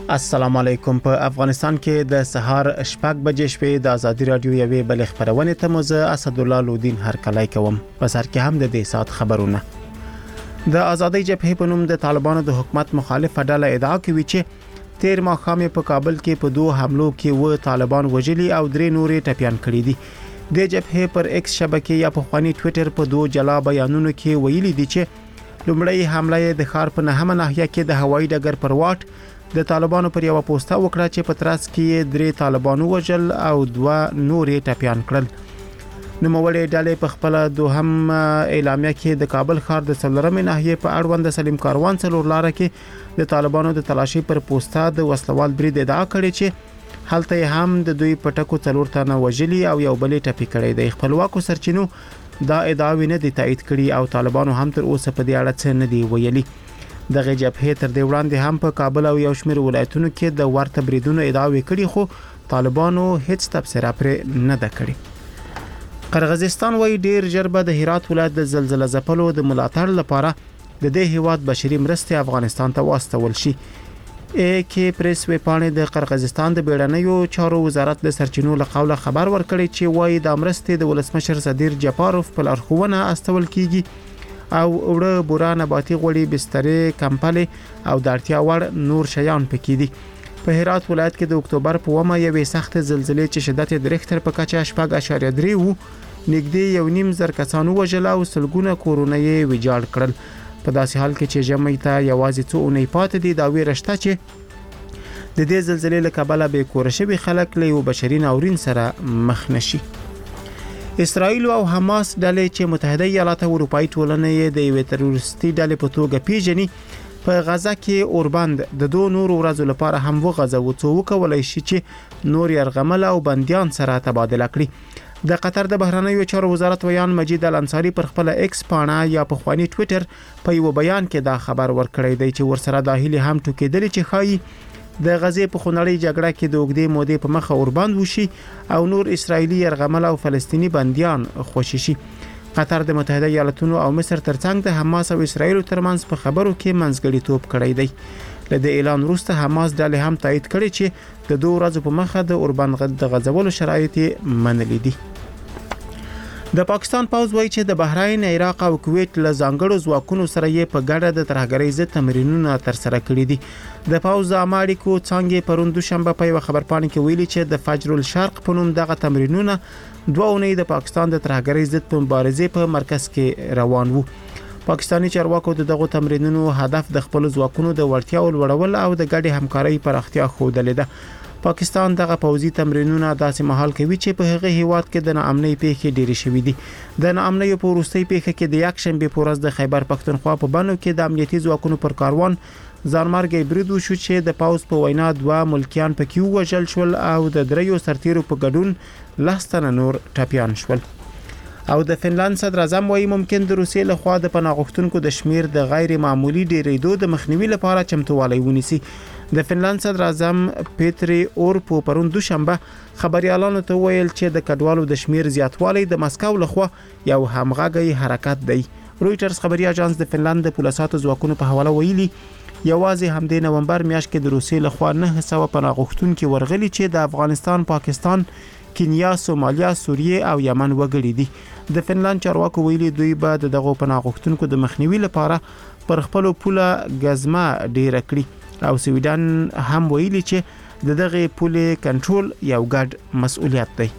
السلام علیکم. په افغانستان کې د سهار شپږ بجې شپې د ازادي رادیو یوې بل خبرونه ته مزه اسد الله لودین هرکلای کوم. په سر کې هم د دې سات خبرونه. د ازادي جبهې په نوم د طالبانو د حکومت مخالف ډله ادعا کوي چې 13 ماښام په کابل کې په دوه حملو کې و طالبان وژلي او درې نورې ټپيان کړي دي. د جبهې پر ایکس شبکې یا په خواني ټوئیټر په دوه جلا بیانونو کې ویلي دي چې لومړی حمله د ښار په نهمه ناحیه کې د هوایي ډګر پر واټ د طالبانو پر یو پوسټه وکړه چې په ترڅ کې درې طالبانو وژل او دوه نورې ټپيان کړل. نوموړي ډلې په خپل دوهم اعلامیه کې د کابل ښار د څلورمې ناحیې په اړوند سلیم کاروان څلور لار کې د طالبانو د تلاشي پر پوسټه د وسلوال برید ادعا کړې چې هلته هم د دوی پټکو څلور تنه وژلي او یو بل ټپي کړی دی. خپلواکو سرچینو دا ادعاوې نه دي تایید کړي او طالبانو هم تر اوسه په دې اړه څه نه دی ویلي. دغه جبهه تر دې وړاندې هم په کابل او یو شمېر ولایتونو کې د ورته بریدونو ادعاوې کړي خو طالبانو هیڅ تبصره پر نه ده کړې. قرغیزستان وايي ډیر ژر به د هرات ولایت د زلزلې ځپلو د ملاتړ لپاره د دې هیواد بشري مرستې افغانستان ته واستول شي. کې پریس ویبپاڼې د قرغیزستان د بیړنیو چارو وزارت د سرچینو له قوله خبر ورکړی چې وايي د مرستې د ولسمشر صدیر جپاروف په لارښوونه استول کیږي او وړه بورا نباتي غوړي بسترې کمپلې او د اړتیا وړ نور شیان پکې دي. په هرات ولایت کې د اکتوبر په ومه یوې سخت زلزلې چې شدت د ریختر په کچه 4.3 وو نږدې 1.5 کسانو وژل او سلګونه کورونه یې ویجاړ کړل. په داسې حال کې چې ژمي ته یوازې څو اونۍ پاتې دي دا ویرشته چې د دې زلزلې له کبله به کور شوي خلک له یو بشري ناورین سره مخ نشي. اسرائیل او حماس ډلې چې متحده ایالات او اروپאי ټولنې د یوې تروریستي ډلې په توګه پیژني په غزا کې اوربند د دوه نورو ورځو لپاره هم وغځو څو وکولای شي چې نور يرغمل او بنديان سره تبادله کړي. د قطر د بهرنیو چارو وزارت ویان مجید الانصاری پر خپل ایکس پاڼه یا په خواني ټوئیټر په یو بیان کې دا خبر ورکړی دی چې ورسره د هیله هم ټوکېدل چې خایي د غزې په خونړۍ جګړه کې د اوږدې مودې په مخه اوربند وشي او نور اسرایلی يرغمل او فلسطینی بنديان خوشي شي. قطر د متحده ایالاتونو او مصر ترڅنګ د حماس او اسرایل ترمنځ په خبرو کې منځګړیتوب کړی دی. له دې اعلان وروسته حماس ډلې هم تایید کړي چې د 2 ورځې په مخه د اوربند د غځولو شرایط منلي دي. د پاکستان پوځ وایي چې د بحرین، عراق او کویت له ځانګړو ځواکونو سره یې په ګډه د ترهګرۍ ضد تمرینونه ترسره کړي دي. د پوځ د امریکو څنګه پروند دوشنبه په یو خبرپاڼه کې ویلي چې د فجر الشرق په نوم دغه تمرینونه 2 اونۍ د پاکستان د ترهګرۍ ضد په مبارزې په مرکز کې روان وو. پاکستاني چارواکو دغه تمرینونو هدف د خپل ځواکونو د وړتیاو لوړول او د ګډې همکارۍ پراختیا خوندل ده. پاکستان دغه پوځي تمرینونه داسې مهال کوي چې په هغه هیواد کې د ناامنۍ پیښې ډېرې شوې دي. د ناامنۍ په وروستۍ پیښه کې د یک شنبه په ورځ د خیبر پختونخوا په بانو کې د امنیتي ځواکونو پر کاروان ځانمرګي برید وشو چې د پاوز په وینا 2 ملکیان پکې وژل شول او د دریو سرتیرو په ګډون 10 تنه نور ټپيان شول. او د فنلند صدر اعظم وايي ممکن د روسیې له خوا د پناه غوښتونکو د شمیر د غیر معمولی ډیریدو د مخنیوي لپاره چمتووالی ونیسي. د فنلند صدر اعظم پیتری اورپ پروند دوشنبه خبريالانو ته ویل چې د کډوالو د شمیر زیاتوالی د مسکو له خوا یو همغږی حرکت دی. رويټرز خبري اژانس د فنلند د پولیساتو ځواکونو په حواله ویلي یوازې همدې نومبر میاشت کې د روسیې له خوا 900 پناه غوښتونکي ورغلي چې د افغانستان، پاکستان، کینیا، سومالیا، سوریه او یمن وګړي دي. د فنلند چارواکو ویلي دوی به دغه پناه غوښتونکو د مخنیوي لپاره پر خپل پوله غزما ډیر کړی او سویډن هم ویلي چې دغه پوله کنټرول یو ګډ مسؤلیت دی.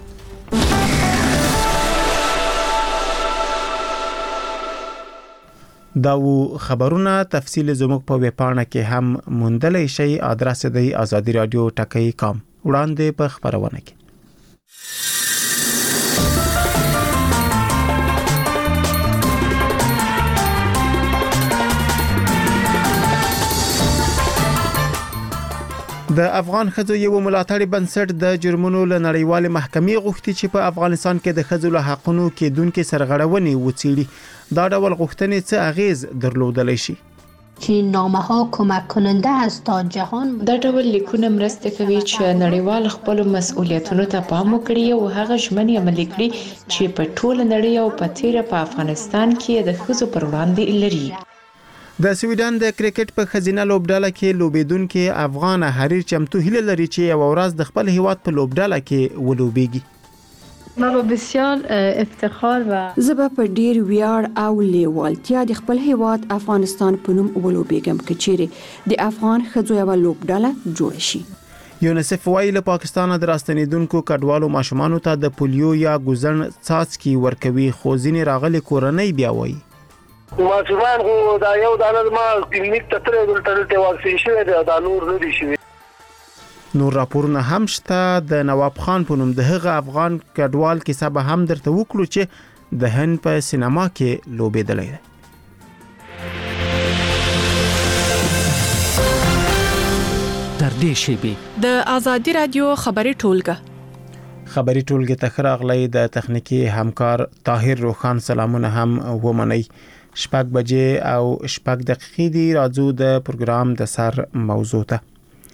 دا خبرونه تفصیل زموږ په ویبپاڼه کې هم موندلای شئ. ادرس دی azadiradio.com. وړاندې په خبرونه کې د افغان ښځو یو ملاتړي بنسټ د جرمونو له نړیوال محکمې غوښتي چې په افغانستان کې د ښځو له حقونو کېدونکو سرغړونې وڅېړي. دا ډول غوښتنې څه اغیز درلودلی شي؟ چې نامه ها کمک کننده است تا جهان دا ډول لیکونه مرسته کوي چې نړیوال خپل مسؤلیتونو ته پام وکړي او هغه ژمنې عملي کړي چې په ټوله نړۍ او په تیره په افغانستان کې د ښځو پر وړاندې لري. د سویډن د کرکټ په خزینه لوبډاله کې لوبیدونکو افغان حریر چمتو هیله لري چې یو ورځ د خپل هیواد په لوبډاله کې ولوبېږي. ما با بسیار افتخار و زه به په ډیر ویاړ او لیوالتیا د خپل هیواد افغانستان په نوم ولوبېږم که چیرې د افغان ښځو یوه لوبډاله جوړه شي. یونیسف وايي له پاکستان د راستنیدونکو کډوالو ماشومانو ته د پولیو یا ګوزن څاڅکي ورکوي، خو ځینې راغلي کورنۍ بیا وایي ماشومان خو دا یو دانه ما کلینیک ته ترې دلته واکسین شوی دی، دا نور نه دي شوی. نور راپورونه هم شته. د نواب خان په نوم د هغه افغان کډوال کیسه به هم درته وکړو چې د هند په سینما کې لوبېدلی دی. تر دې شیبې د آزادي رادیو خبري ټولګه خبري ټولګه ته راغلی د تخنیکی همکار طاهر روخان سلامونه هم ومني. 6 بجې او 6 دقیقې دی راځو د پروګرام د سر موضوع ته.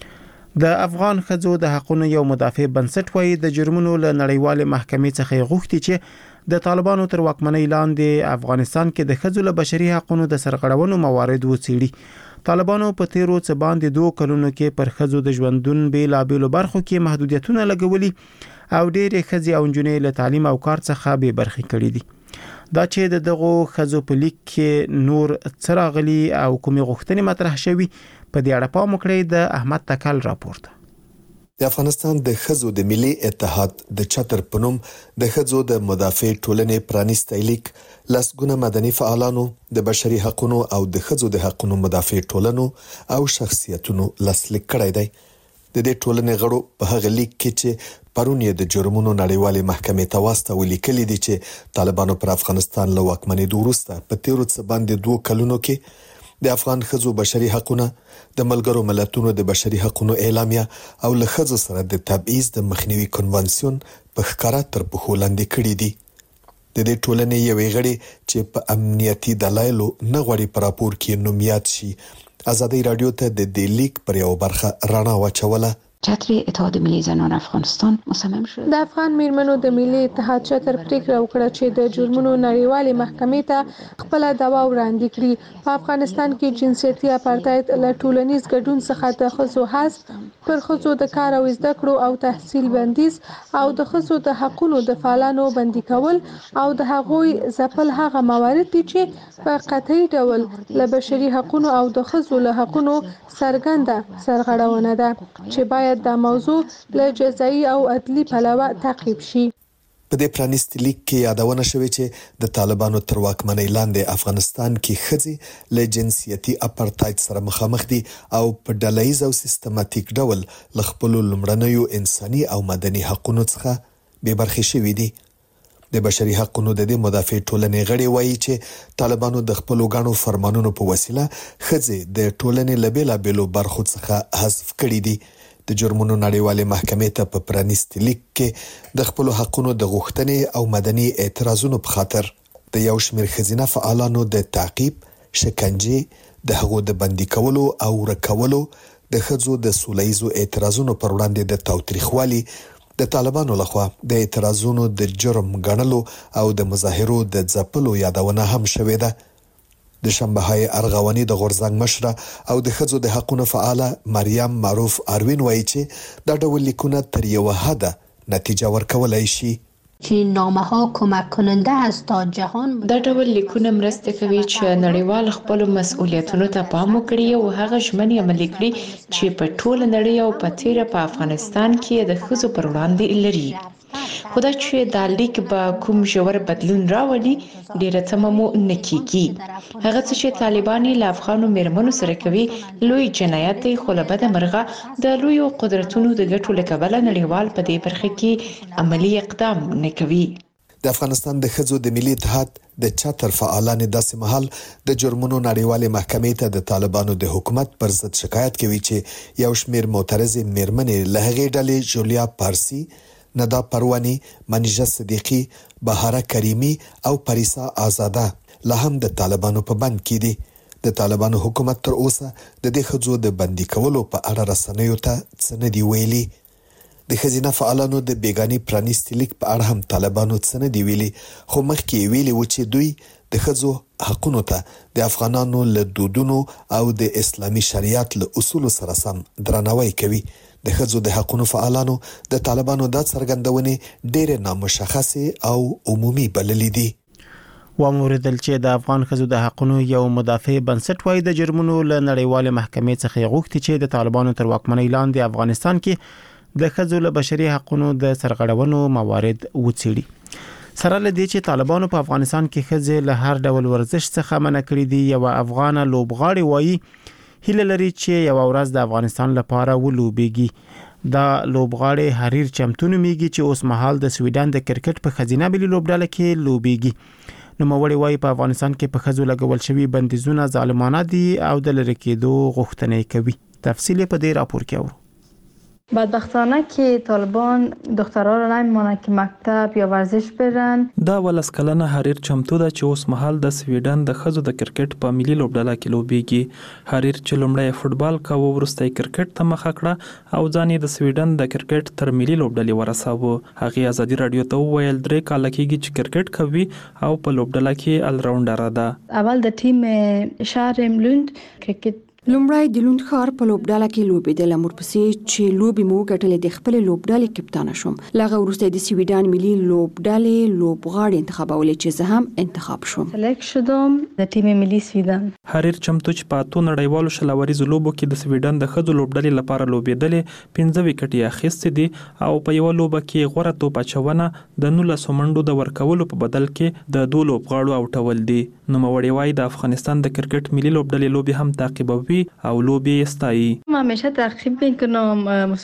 د افغان ښځو د حقوقو یو مدافع بنسټ وایي د جرمونو له نړیوال محکمې څخه غوښتي چې د طالبانو تر واکمنۍ لاندې افغانستان کې د ښځو له بشري حقوقو د سرغړونو موارد وڅېړي. طالبانو په تیرو څه باندې 2 کلونو کې پر ښځو د ژوندون بیلابېلو برخو کې محدودیتونه لګولي او ډېرې ښځې او نجونې له تعلیم او کار څخه بې برخې کړي دي. دا چې د دغو ښځو په لیک کې نور څه راغلي او کومې غوښتنې مطرح شوي په دې اړه پام وکړئ. د احمد تکل راپورته. د افغانستان د ښځو د ملي اتحاد د چتر په نوم د ښځو د مدافع ټولنې پرانیستی لیک لسګونه مدني فعالانو د بشري حقوقو او د ښځو د حقوقو مدافع ټولنو او شخصیتونو لاسلیک کړی دی. د دې ټولنې غړو په هغه لیک کې چې پرون یې د جرمونو نړیوالې محکمې ته واستولي لیکلي دي چې طالبانو پر افغانستان له واکمنېدو وروسته په تیرو څه باندې 2 کلونو کې د افغان ښځو بشري حقوقونه د ملګرو ملتونو د بشري حقوقو اعلامیه او له ښځو سره د تبعیض د مخنیوي کنوانسیون په ښکاره تر پښو لاندې کړي دي. د دې ټولنې یوې غړي چې په امنیتي دلایلو نه غواړي په راپور کې نوم یاد شي آزادي رادیو ته د دې لیک پر یو برخه رڼا واچوله. چتر اتحاد ملی زنان افغانستان مصمم شد د افغان میرمنو د ملي اتحاد چتر پریکړه وکړه چې د جرمونو نړیوالې محکمې ته خپل دعوا وړاندې کړي. په افغانستان کې جنسیتي اپارټایډ له ټولنیز ګډون څخه د ښځو حذف، پر ښځو د کار او زده کړو او تحصیل بندیز او د ښځو د حقوقو د فعالانو بندي کول او د هغوی ځپل هغه موارد دي چې په قطعي ډول له بشري حقوقو او د ښځو له حقوقو څرګنده سرغړونه ده چې باید دا موضوع له جزایي او عدلي پلوه تعقیب شي. په دې پرانیستي لیک کې یادونه شوې چې د طالبانو تر واکمنۍ لاندې افغانستان کې ښځې له جنسیتي اپارټایډ سره مخامخ دي او په ډلهییز او سیستماتیک ډول له خپلو لومړنیو انساني او مدني حقوقو څخه بې برخې شوي دي. د بشري حقوقو د دې مدافع ټولنې غړي وایي چې طالبانو د خپلو غاڼو فرمانونو په وسیله ښځې د ټولنې له بیلابېلو برخو څخه حذف کړي دي. د جرمونو نړیوالې محکمې ته په پرانیستي لیک کې د خپلو حقوقو د غوښتنې او مدني اعتراضونو په خاطر د یو شمېر ښځینه فعالانو د تعقیب، شکنجې، د هغو د بندي کولو او ورکولو، د ښځو د سولهییزو اعتراضونو پر وړاندې د تاوتریخوالي، د طالبانو لخوا د اعتراضونو د جرم ګڼلو او د مظاهرو د ځپلو یادونه هم شوې ده. د شنبهای ارغواني د غورځنګ مشره او د ښځو د حقوقو فعاله مریم معروف اروین وایي چې دا ډول لیکونه تر یو حده نتیجه ورکولای شي. چنین نامه ها کمک کننده است تا جهان دا ډول لیکونه مرسته کوي چې نړیوال خپل مسؤلیتونو ته پام وکړي او هغه ژمنې عملي کړي چې په ټوله نړۍ او په تیره په افغانستان کې د ښځو پر وړاندې لري. خدای چې دا لیک به کوم ژور بدلون راولي ډیره تمه مو نه کیږي. هغه څه چې طالبان له افغانو میرمنو سره کوي لوی جنایت دی، خو له بده مرغه د لویو قدرتونو د ګټو له کبله نړیوال په دې برخه کې عملی اقدام نه کوي. د افغانستان د ښځو د ملي اتحاد د چتر فعالان داسې مهال د جرمونو نړیوالې محکمې ته د طالبانو د حکومت پر ضد شکایت کوي چې یو شمېر معترضې میرمنې له هغې ډلې جولیا پارسی، ندا پروانی، منیژه صدیقی، بهاره کریمی او پریسا آزاده لا هم د طالبانو په بند کې دي. د طالبانو حکومت تر اوسه د دې ښځو د بندي کولو په اړه رسنیو ته څه نه دي ویلي. د ښځینه فعالانو د بیګاني پرانیستي لیک په اړه هم طالبانو څه نه دي ویلي، خو مخکې ویلي و چې دوی د ښځو حقونو ته د افغانانو له دودونو او د اسلامي شریعت له اصولو سره سم درناوی کوي. د ښځو د حقونو فعالانو د طالبانو د څرګندونې ډېر نامشخصه او عمومي بللې دي. وموردل چې د افغان ښځو د حقونو یو مدافع بنسټ وایي د جرمونو له نړیوال محکمې څخه غوښتي چې د طالبانو تر واکمنۍ لاندې افغانستان کې د ښځو له بشري حقونو د سرغړونو موارد وڅېړي. سره له دې چې طالبانو په افغانستان کې ښځې له هر ډول ورزش څخه منع کړي دي، یو افغان لوبغاړي وایي هیله لري چې یو ورځ د افغانستان لپاره ولوبېږي. دا لوبغاړي حریر چمتو نومیږي چې اوس مهال د سویډن د کرکټ په ښځینه ملي لوبډله کې لوبېږي. نوموړي وایي په افغانستان کې په ښځو لګول شوي بندیزونه ظالمانه دي او د لری کېدو غوښتنه کوي. تفصیل په دې راپور کې اورو. بدبختانه که طالبان دخترها رو نمیمانه که مکتب یا ورزش برن. دا ولس کلنه حریر چمتو ده چې اوس مهال د سویډن د ښځو د کرکټ په ملي لوبډله کې لوبېږي. حریر چې لومړی فوټبال کاوه وروسته کرکټ ته مخه کړه او ځان یې د سویډن د کرکټ تر ملي لوبډلې ورساوه. هغې ازادي راډیو ته وویل 3 کاله کېږي چې کرکټ کوي او په لوبډله کې الراونډر ده. اول د ټیم شهر لوند کرکټ لومړی د لوند ښار په لوبډله کې لوبېدل، ورپسې چې لوبې مو وګټلې د خپل لوبډلې کپتانه شوم. لغه وروسته د سویډن ملي لوبډلې لوبغاړي انتخابولې چې زه هم انتخاب شوم. سلیکټ شدم د ټیم ملي سویډن. حریر چمتو چې په 2 نړیوالو شلوریزو لوبو کې د سویډن د ښځو لوبډلې لپاره لوبېدلې 15 وکټې اخیستې دي او په یو لوبه کې غوره توپ اچونه د 19 منډو د ورکولو په بدل کې د 2 لوبغاړو اوټول دي. نوموړي وایي د افغانستان د کرکټ ملي لوبډلې لوبې هم تعقیبوي او لوبې استایي. ما همیشه تعقیب میکنم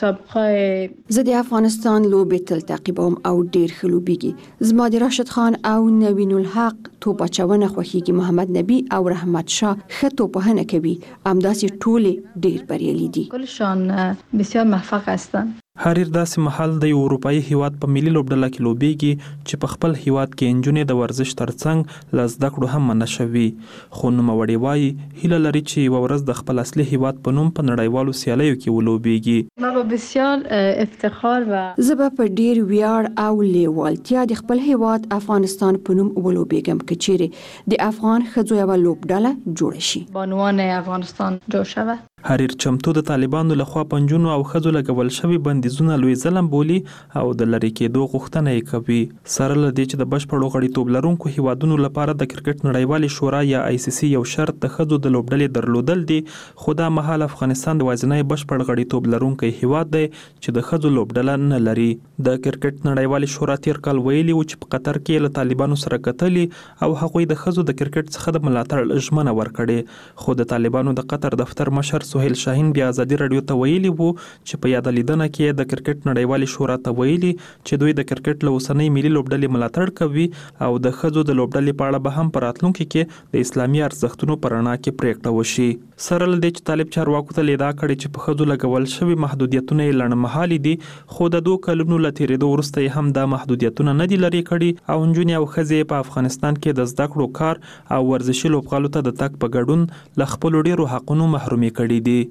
مسابقه. زه د افغانستان لوبې تل تعقیبوم او ډیر ښه لوبېږي. زما د راشد خان او نوین الحق توپ اچونه خوښیږي. محمد نبی او رحمت شاه ښه توپونه کوي. همداسې ټول ډیر بریالي دي. کلشان بسیار موفق هستند. حریر داسې محل د اروپאי هیواد په ملي لوبډله کې لوبېږي چې په خپل هیواد کې انجونې د ورزش ترڅنګ له زده کړو هم منع شوي. خو نوموړي وایي هیله لري چې یوه ورځ د خپل اصلي هیواد په نوم په نړیوالو سیالیو کې ولوبېږي. ما به بسیار افتخار و زه به په ډیر ویاړ او لیوالتیا د خپل هیواد افغانستان په نوم ولوبېږم که چیرې د افغان ښځو یوه لوبډله جوړه شي. بانوان افغانستان جوړ شوه. حریر چمتو د طالبانو لخوا پنجونو او ښځو لګول شوي بندیزونه لوی ظلم بولي او د لری کېدو غوښتنه یې کوي. سره له دې چې د بشپړو غړیتوب لرونکو هیوادونو لپاره د کرکټ نړیوالې شورا یا ICC یو شرط د ښځو د لوبډلې درلودل دي، خو دا مهال افغانستان د یوازینی بشپړ غړیتوب لرونکی هیواد دی چې د ښځو لوبډله نه لري. د کرکټ نړیوالې شورا تیر کال ویلي و چې په قطر کې له طالبانو سره کتلي او هغوی د ښځو د کرکټ څخه د ملاتړ ژمنه ورکړې. خو د طالبانو د قطر دفتر مشر سهیل شاهین بیا ازادي راډیو ته ویلي وو چې په یاد لیدنه کې د کرکټ نړیوالې شورا ته ویلي چې دوی د کرکټ له اوسنۍ ملي لوبډلې ملاتړ کوي او د ښځو د لوبډلې په اړه به هم په راتلونکي کې د اسلامي ارزښتونو په رڼا کې پریکړه وشي. سره له دې چې طالب چارواکو ته ادعا کړې چې په ښځو لګول شوي محدودیتونه یې لنډمهالي دي، خو د 2 کلونو له تېرېدو وروسته یې هم دا محدودیتونه نه دي لرې کړي او نجونې او ښځې په افغانستان کې د زده کړو، کار او ورزشي لوبغالو ته د تګ په ګډون له خپلو ډېرو حقونو محرومې کړي دي.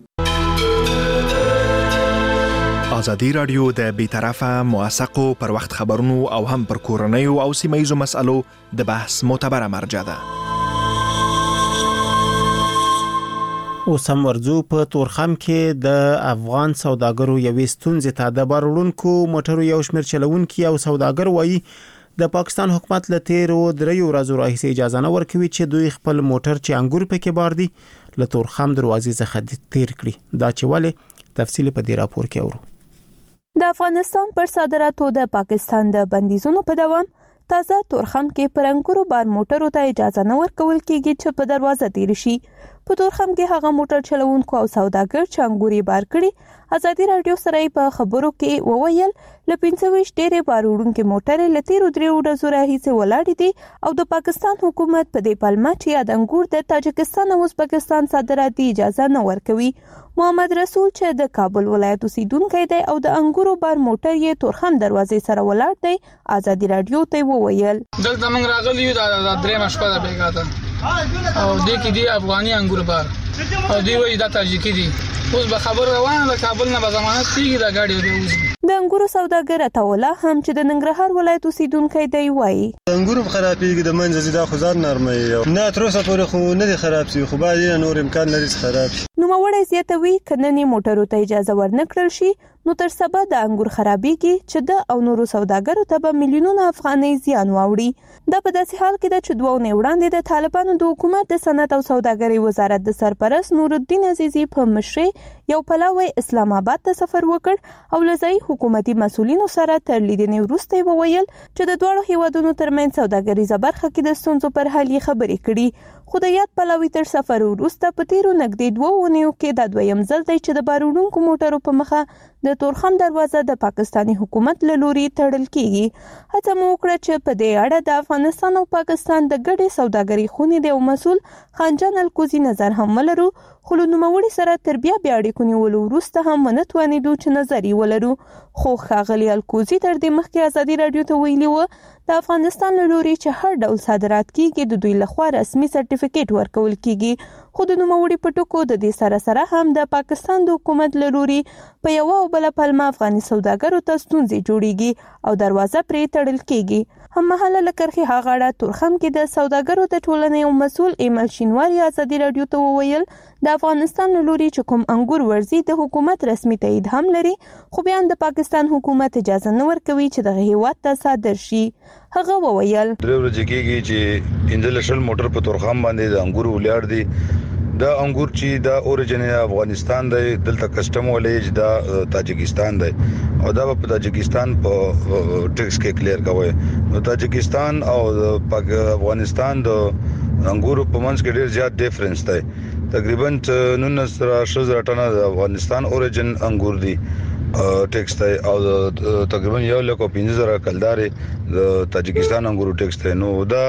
ازادي راډیو د بیطرفه موثقو پر وخت خبرونو او هم پر کورنیو او سیمه‌ییزو مسألو د بحث معتبره مرجع ده. اوس هم ورځو په تورخم کې د افغان سوداګرو یوې ستونزې ته د بار وړونکو موټرو یو شمېر چلوونکي او سوداګر وایي د پاکستان حکومت له تیرو 3 ورځو راهیسې اجازه نه ورکوي چې دوی خپل موټر چې انګور پکې بار دي له تورخم دروازې څخه تیر کړي. دا چې ولې تفصیل په دې راپور کې اورو. د افغانستان پر صادراتو د پاکستان د بندیزونو په دوام تازه تورخم کې پر انګورو بار موټرو ته اجازه نه ورکول کېږي چې په دروازه تیر شي. په تورخم کې هغه موټر چلوونکو او سوداګر چې انګوري بار کړي ازادي راډیو سره په خبرو کې وویل ل 25 ډېرې بار وړونکو موټرې ل 13 ورځو راهیسې ولاړې دي او د پاکستان حکومت په دې پلمه چې د انګور د تاجکستان او ازبکستان صادرات اجازه نه ورکوي. محمد رسول چې د کابل ولایت اوسیدونکی دی او د انګورو بار موټر یې تورخم دروازې سره ولاړ دی، ازادي راډیو ته وویل دلته موږ راغلی یو د درې مشپه د بیګاته او د کې دی افغاني انګور بار او دی وایي دا تاجیکی دي اوس به خبر روانه د کابل نه به ضمانت کیږي دا ګاډي به اوس د انګورو سوداګر اتولا هم چې د ننګرهار ولایت اوسیدونکو دی وایي انګورو خرابېږي د منځ دا خو ځان نرمي نه تر اوسه پورې خو نه دي خراب شي خو باید نور امکان لري خراب شي نو موړی زیاتوي کننی موټرو ته اجازه ورنکړل شي نو تر سبا د انګور خرابېږي چې د او نورو سوداګرو ته به میلیونونه افغانۍ زیان واوړي دا په داسې حال کې د چې دوه ونې وړاندې د طالبانو د حکومت د صنعت او سوداګرۍ وزارت د سرپرست نورالدین عزیزي په مشرۍ یو پلاوی اسلام آباد ته سفر وکړ او لځای حکومتي مسولینو سره تر لیدنې وروسته وویل چې د دوه هیوادونو ترمنځ سوداګریزه برخه کې د ستونزو پر حل خبرې کړي خو د یاد پلاوی تر سفر وروسته په تیرو نږدې 2 اونیو کې د دویم ځل دی چې د باروړونکو موټرو په مخه د تورخم دروازه د پاکستاني حکومت له لوري تړل کیږي هڅه مو وکړه چې په دې اړه د افغانستان او پاکستان د ګډې سوداګرۍ خونې د مسول خانجان الکوزي نظر هم ولرو خو له نوموړي سره تر بیا اړیکو نیولو وروسته هم ونتوانیدو چې نظر یې ولرو خو ښاغلي الکوزي تر دې مخکې ازادي رادیو ته ویلي و د افغانستان له لوري چې هر ډول صادرات کیږي د دوی لخوا رسمي سرټیفیکیټ ورکول کیږي خو د نوموړي په ټکو د دې سره هم د پاکستان د حکومت له لوري په یو او بل پلمه افغاني سوداګرو ته ستونزې جوړیږي او دروازه پرې تړل کیږي هم مهاله لکرخي هغاړه تورخم کې د سوداګرو د ټولنې او مسول ایمل شینواری ازادي رادیو ته وویل د افغانستان له لوري چې کوم انګور ورزي د حکومت رسمي تایید هم لري خو بیا د پاکستان حکومت اجازه نه ورکوي چې د هیواد ته صادر شي هغه وویل درې ورځې کېږي چې 15 موټر په تورخم باندې د انګور ولاړ دي دا انګور چې دا اوريجن افغانستان دی دلته کسٹم ولې دا تاجکستان دی او دا په تاجکستان په ټیکس کې کلیر کوي نو تاجکستان او افغانستان د انګور په منځ کې ډیر زیات ډیفرنس دی تقریبا 19,000 ټنه د افغانستان اوريجن انګور دي ټیکس دی او تقریبا 1,15,000 کلداري د تاجکستان انګور ټیکس دی نو دا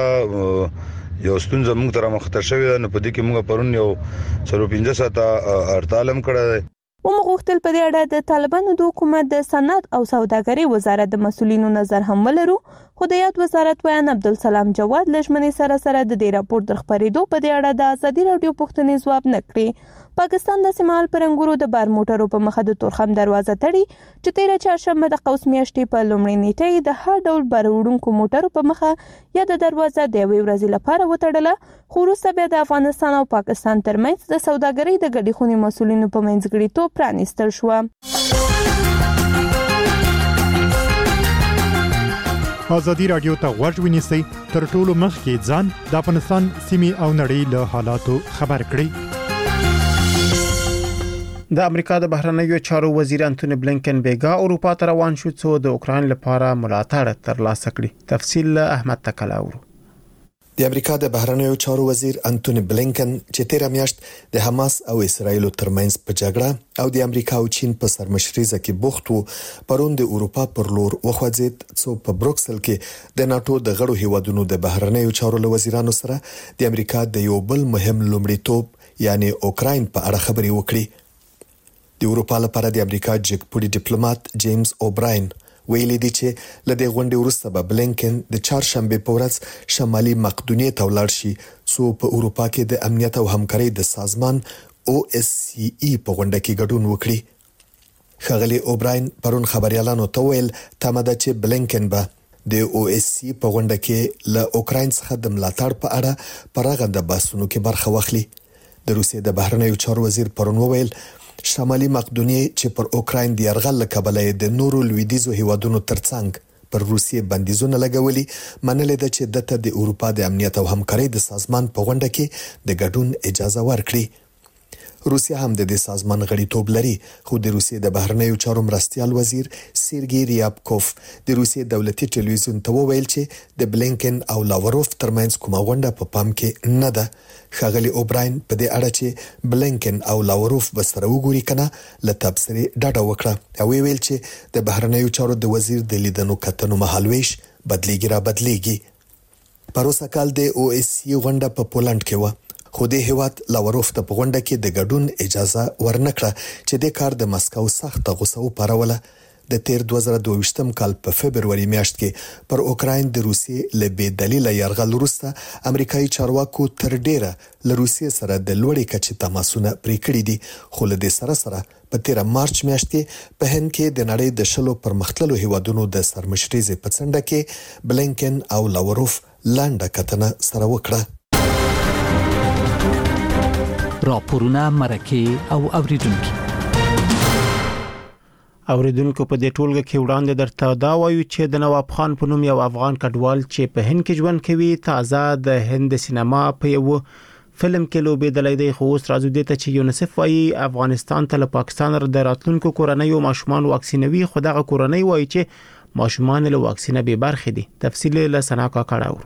یو ستونزه موږ تر مخته شوې نه پدې کې موږ پرون یو 15 ساعته هړتال هم کړی دی ومغوښتل په دې اړه د طالبانو د حکومت د صنعت او سوداګرۍ وزارت د مسولینو نظر هم ولرو خو د یاد وزارت ویان عبدالسلام جواد لجمنې سره د دې راپور د خبرېدو په دې اړه د ازادي رادیو پوښتنې ځواب نکړي پاکستان د سیمال پرنګورو د بار موټرو په مخه د تورخم دروازه تړي چې 13 چهارشنبه د قوس میاشتې په لومړۍ نیټه د هر ډول باروړونکو موټرو په مخه یا د دروازه د یوې ورځې لپاره وتړله خو وروسته بیا د افغانستان او پاکستان ترمنځ د سوداګرۍ د ګډې خونې مسولینو په منځګړیتوب پرانیستل شو ازادي رادیو ته غوږ ونیسئ تر ټولو مخکې ځان د افغانستان سیمې او نړۍ له حالاتو خبر کړئ د امریکا د بهرنیو چارو وزیر انټونی بلینکن بیګا اروپا ته روان شو څو د اوکرين لپاره ملاتړ ترلاسه کړي تفصیل احمد تکلاورو د امریکا د بهرنیو چارو وزیر انټونی بلینکن چې 13 میاشت د حماس او اسرایل ترمنځ په جګړه او د امریکا او چین په سرمشريزه کې بوخت وو پرون د اروپا پر لور وخوځید څو په بروکسل کې د ناتو د غړو هیوادونو د بهرنیو چارو وزیرانو سره د امریکا د یو بل مهم لومړیتوب یعنی اوکرين په اړه خبرې وکړي د اروپا لپاره د امریکا جګپوړي ډیپلوماټ جیمز اوبراین ویلي دی چې لدې غونډې وروسته به بلینکن د چهارشنبه په ورځ شمالي مقدونیې ته ولاړ شي څو په اروپا کې د امنیت او همکارۍ د سازمان OSCE په غونډه کې ګډون وکړي خغلی اوبراین پرون خبريالانو ته ویل تمه ده چې بلینکن به د OSCE په غونډه کې له اوکرين څخه د ملاتړ په اړه پرغنده بحثونو کې برخه واخلي د روسیې د بهرنیو چارو وزیر پرون ویل شمالي مقدونیې چې پر اوکرين د يرغل کبله د نورو لویدیزو هیوادونو ترڅنګ پر روسیې بندیزونه لګولي منل ده چې دته د اروپا د امنیت او همکارۍ د سازمان په غونډه کې د ګډون اجازه ورکړي روسیا هم د دې سازمان غړیتوب لري خو د روسیې د بهرنیو چارو مرستيال وزیر سیرګي ریابکوف د روسیې دولتي ټلویزیون ته وویل چې د بلینکن او لاوروف ترمنځ کومه غونډه په پام کې نه ده خغلی اوبراین په دې اړه چې بلینکن او لاوروف بسره وګوري کنه له تبصرې ډاډه وکړه او ویل چې د بهرنیو چارو د وزیر د لیدنو کتنو مهالويش بدليږي پروسه کال د OSCE غونډه په پولند کې و خو د هیواد لاوروف ته په غونډه کې د ګډون اجازه ورنکړه چې د کار د مسکو سخت غوسه او پروله د تیر 2022م کال په فبرवरी میاشت کې پر اوکراین د روسیې له بې دلیله یرغل وروسته امریکایي چارواکو تر ډیره له روسیې سره د لوړې کچې تماسونه پرې کړي دي، خو له دې سره په 13 مارچ میاشت کې په هند کې د نړۍ د 10 پرمختللو هیوادونو د سرمشرۍ په څنډه کې بلینکن او لاوروف لانډه کتنه سره وکړه. راپورونه مرکه او اوریدونکو په دې ټولګه کې وړاندې درته دا وایو چې د نواب خان په نوم یو افغان کډوال چې په هند کې ژوند کوي تازه د هند سینما په یو فلم کې لوبېدلی دی، خو اوس راځو دې ته چې یونیسف وايي افغانستان ته له پاکستان د راتلونکو کورنیو ماشومان واکسینوي، خو دغه کورنۍ وايي چې ماشومان له واکسینه به برخې دي. تفصیل له سنا کا کړهور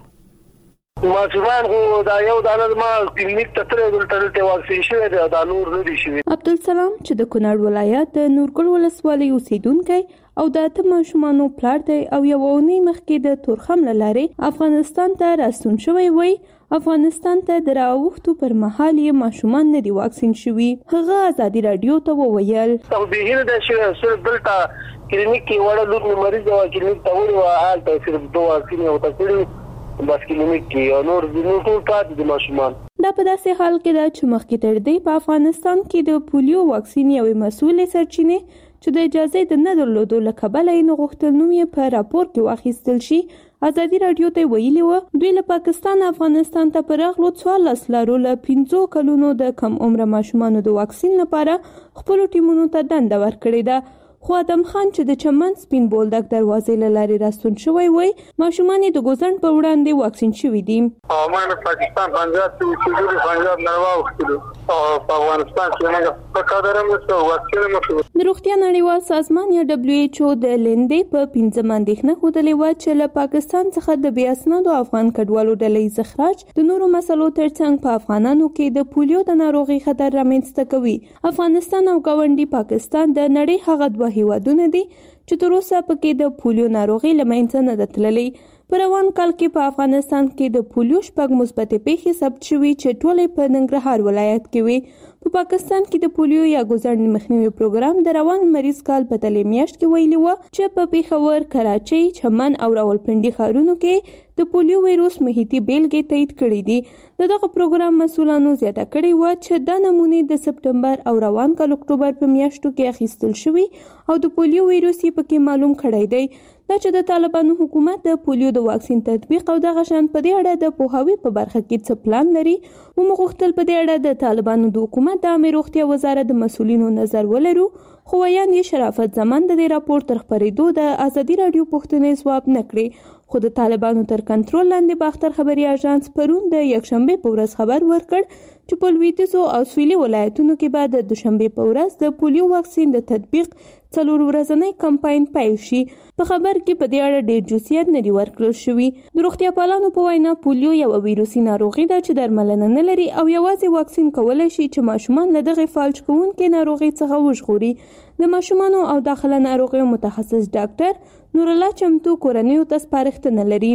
ماشومان خو دا یو دانه ما کلینیک ته ترې دلته واکسین شوی دی، دا نور نه دي شوی. عبدالسلام چې د کونړ ولایت د نورګل ولسوالۍ اوسیدونکی او د اته ماشومانو پلار دی او یو اونۍ مخکې د تورخم لارې افغانستان ته راستون شوی وي. افغانستان ته د راوښتو پر مهال یې ماشومان نه دي واکسین شوي. هغه ازادي رادیو ته وویل او به هیله ده چې دلته کلینیک کې وړه لور مریض او کلینیک ته وړي حال ته صرف دوه واکسین او تکړه بس کلینیک کې او نور ټول پاتې دي ماشومان. دا په داسې حال کې ده چې مخکې تر دې په افغانستان کې د پولیو واکسین یوې مسؤلې سرچینې چې د اجازه د نه درلودو له کبله یې غوښتل نوم یې په راپور کې واخیستل شي. ازادي رادیو ته ویلي و دوی له پاکستان افغانستان ته پرغلو 14 لارو له 15 کلونو د کم عمر ماشومانو د واکسین لپاره خپل ټیمونو ته دنده ورکړې ده. خو ادم خان چې د چمن سپین بولدک دروازې له لارې راستون شوی وي، ماشومان د ګوزن په وړاندې واکسین شوي دي. ما نه پاکستان پنجاب ته چې پنجاب نه واوښتلو او په افغانستان کې موږ په قدرم وسو واکسین مو. د روغتیا نړیوال سازمان یا WHO د لیندې په 15 اندېښنه خوده و چې له پاکستان څخه د بې اسنادو افغان کډوالو ډلې زخراج د نورو مسلو ترڅنګ په افغانانو کې د پولیو د ناروغي خطر رامنځته کوي. افغانستان او ګاونډي پاکستان د نړۍ هغه دوه هیوادونه دي چې تر اوسه پکې د پولیو ناروغي له منځه نه ده تللې. په روان کال کې په افغانستان کې د پولیو 6 مثبت پیښې ثبت شوې چې ټولې په ننګرهار ولایت کې وي. په پاکستان کې د پولیو یا ګوزن مخنیوي پروګرام د روان مریض کال په تلې میاشت کې ویلي و چې په پیښور، کراچۍ، چمن او راولپنډي ښارونو کې د پولیو وایروس محیطي بیلګې تایید کړې دي. دغه پروګرام مسؤلانو زیاته کړې و چې د نمونې د سپټمبر او روان کال اکتوبر په میاشتو کې اخیستل شوی او د پولیو وایروس یې پکې معلوم کړی دی. دا چې د طالبانو حکومت د پولیو د واکسین تطبیق او د غشن په دې اړه د پوهاوی په برخه کې څه پلان لري، موږ غوښتل په دې اړه د طالبانو د حکومت د عامه روغتیا وزارت د مسؤلینو نظر ولرو، خو ویان یې شرافت زمان د دې راپور تر خبرېدو د ازادي رادیو پوښتنې ځواب نکړي. خو د طالبانو تر کنټرول لاندې باختر خبري اژانس پرون د یکشنبه په ورځ خبر ورکړ چې په لویدیځو او سویلي ولایتونو کې بعد د دوشنبه په ورځ د پولیو واکسین د تطبیق 4 ورځنی کمپاین پیل شي. په خبر کې په دې اړه ډېر جزئیات نه دي ورکړل شوي. د روغتیا پالانو په وینا پولیو یو ویروسي ناروغي ده چې درملنه نه لري او یوازې واکسین کولای شي چې ماشومان له دغه فالج کوونکې ناروغي څخه وژغوري. د ماشومانو او داخله ناروغیو متخصص ډاکټر نور الله چمتو کورنیو ته سپارښتنه لري.